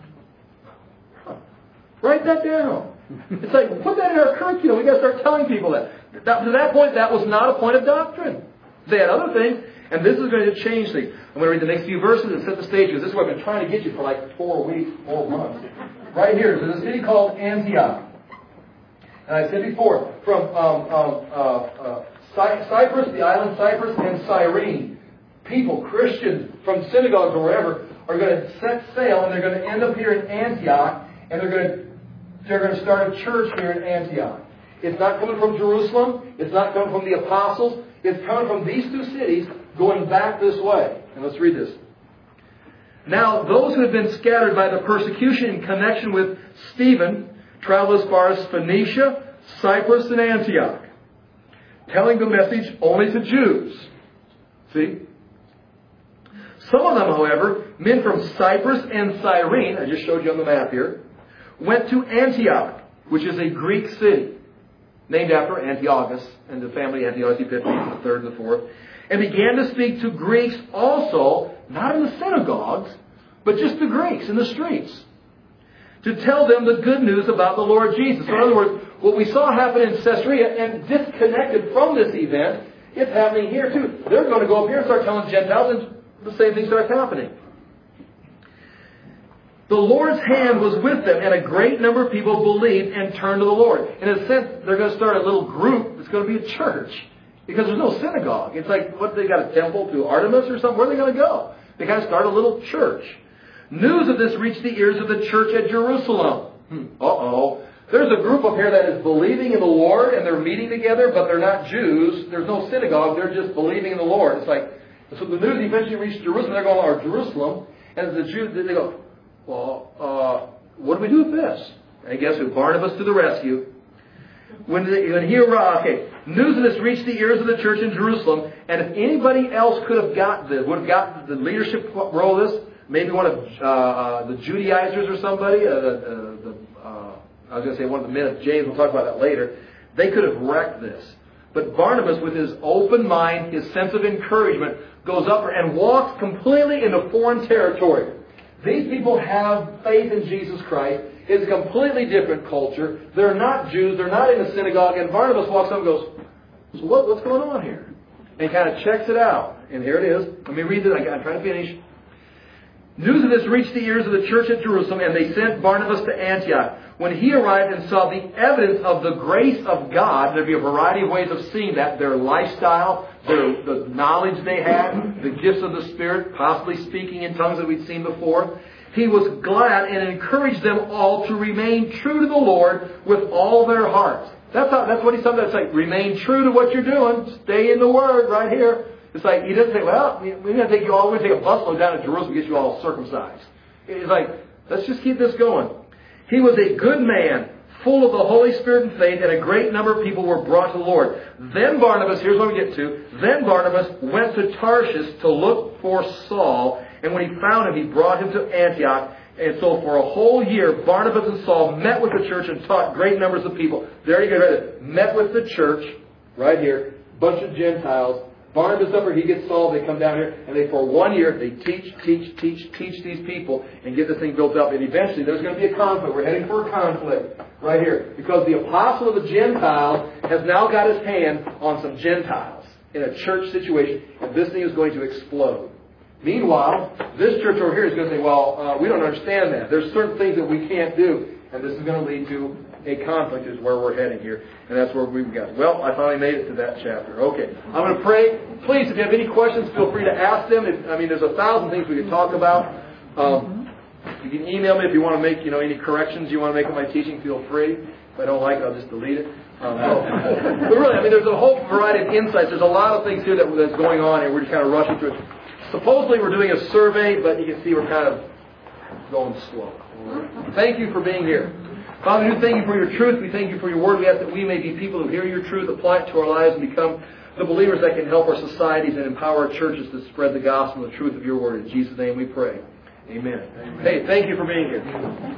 Huh. Write that down. It's like, put that in our curriculum. We've got to start telling people that. that. To that point, that was not a point of doctrine. They had other things. And this is going to change things. I'm going to read the next few verses and set the stage. This is what I've been trying to get you for like four weeks, four months. Right here. There's a city called Antioch. And I said before, from um, um, uh, uh, Cy- Cyprus, the island Cyprus, and Cyrene, people, Christians from synagogues or wherever, are going to set sail and they're going to end up here in Antioch, and they're going to they're going to start a church here in Antioch. It's not coming from Jerusalem. It's not coming from the apostles. It's coming from these two cities going back this way. And let's read this. Now, those who had been scattered by the persecution in connection with Stephen traveled as far as Phoenicia, Cyprus, and Antioch, telling the message only to Jews. See? Some of them, however, men from Cyprus and Cyrene, I just showed you on the map here, went to Antioch, which is a Greek city, named after Antiochus and the family Antiochus Epiphanes, the third and the fourth, and began to speak to Greeks also, not in the synagogues, but just the Greeks in the streets, to tell them the good news about the Lord Jesus. So in other words, what we saw happen in Caesarea, and disconnected from this event, it's happening here too. They're going to go up here and start telling Gentiles, and the same thing starts happening. The Lord's hand was with them, and a great number of people believed and turned to the Lord. In a sense, they're going to start a little group that's going to be a church, because there's no synagogue. It's like, what, they got a temple to Artemis or something? Where are they going to go? They got to start a little church. News of this reached the ears of the church at Jerusalem. Hmm. Uh-oh. There's a group up here that is believing in the Lord, and they're meeting together, but they're not Jews. There's no synagogue. They're just believing in the Lord. It's like, so the news eventually reached Jerusalem. They're going, oh, Jerusalem. And the Jews, they go, well, uh, what do we do with this? I guess who? Barnabas to the rescue. When, the, when he arrived, okay, news of this reached the ears of the church in Jerusalem, and if anybody else could have got this, would have got the leadership role of this, maybe one of uh, uh, the Judaizers or somebody, uh, the, the, uh, I was going to say one of the men of James, we'll talk about that later, they could have wrecked this. But Barnabas, with his open mind, his sense of encouragement, goes up and walks completely into foreign territory. These people have faith in Jesus Christ. It's a completely different culture. They're not Jews. They're not in a synagogue. And Barnabas walks up and goes, so what, what's going on here? And kind of checks it out. And here it is. Let me read it. I'm trying to finish. News of this reached the ears of the church at Jerusalem, and they sent Barnabas to Antioch. When he arrived and saw the evidence of the grace of God, there'd be a variety of ways of seeing that. Their lifestyle, their, the knowledge they had, the gifts of the Spirit, possibly speaking in tongues that we'd seen before. He was glad and encouraged them all to remain true to the Lord with all their hearts. That's how, that's what he said. That's like, remain true to what you're doing. Stay in the Word right here. It's like, he doesn't say, well, we're going to take you all, we're going to take a busload down to Jerusalem and get you all circumcised. It's like, let's just keep this going. He was a good man, full of the Holy Spirit and faith, and a great number of people were brought to the Lord. Then Barnabas, here's what we get to, then Barnabas went to Tarshish to look for Saul, and when he found him, he brought him to Antioch. And so for a whole year, Barnabas and Saul met with the church and taught great numbers of people. There you go, right there. Met with the church, right here, bunch of Gentiles. Barnabas up here, he gets Saul, they come down here, and they, for one year, they teach, teach, teach, teach these people and get this thing built up. And eventually, there's going to be a conflict. We're heading for a conflict right here. Because the apostle of the Gentiles has now got his hand on some Gentiles in a church situation, and this thing is going to explode. Meanwhile, this church over here is going to say, well, uh, we don't understand that. There's certain things that we can't do, and this is going to lead to a conflict is where we're heading here. And that's where we've got. Well, I finally made it to that chapter. Okay. I'm going to pray. Please, if you have any questions, feel free to ask them. If, I mean, there's a thousand things we could talk about. Um, you can email me if you want to make, you know, any corrections you want to make on my teaching. Feel free. If I don't like it, I'll just delete it. Um, but really, I mean, there's a whole variety of insights. There's a lot of things here that, that's going on here. We're just kind of rushing through it. Supposedly we're doing a survey, but you can see we're kind of going slow. Thank you for being here. Father, we thank you for your truth. We thank you for your word. We ask that we may be people who hear your truth, apply it to our lives, and become the believers that can help our societies and empower our churches to spread the gospel and the truth of your word. In Jesus' name we pray. Amen. Amen. Hey, thank you for being here.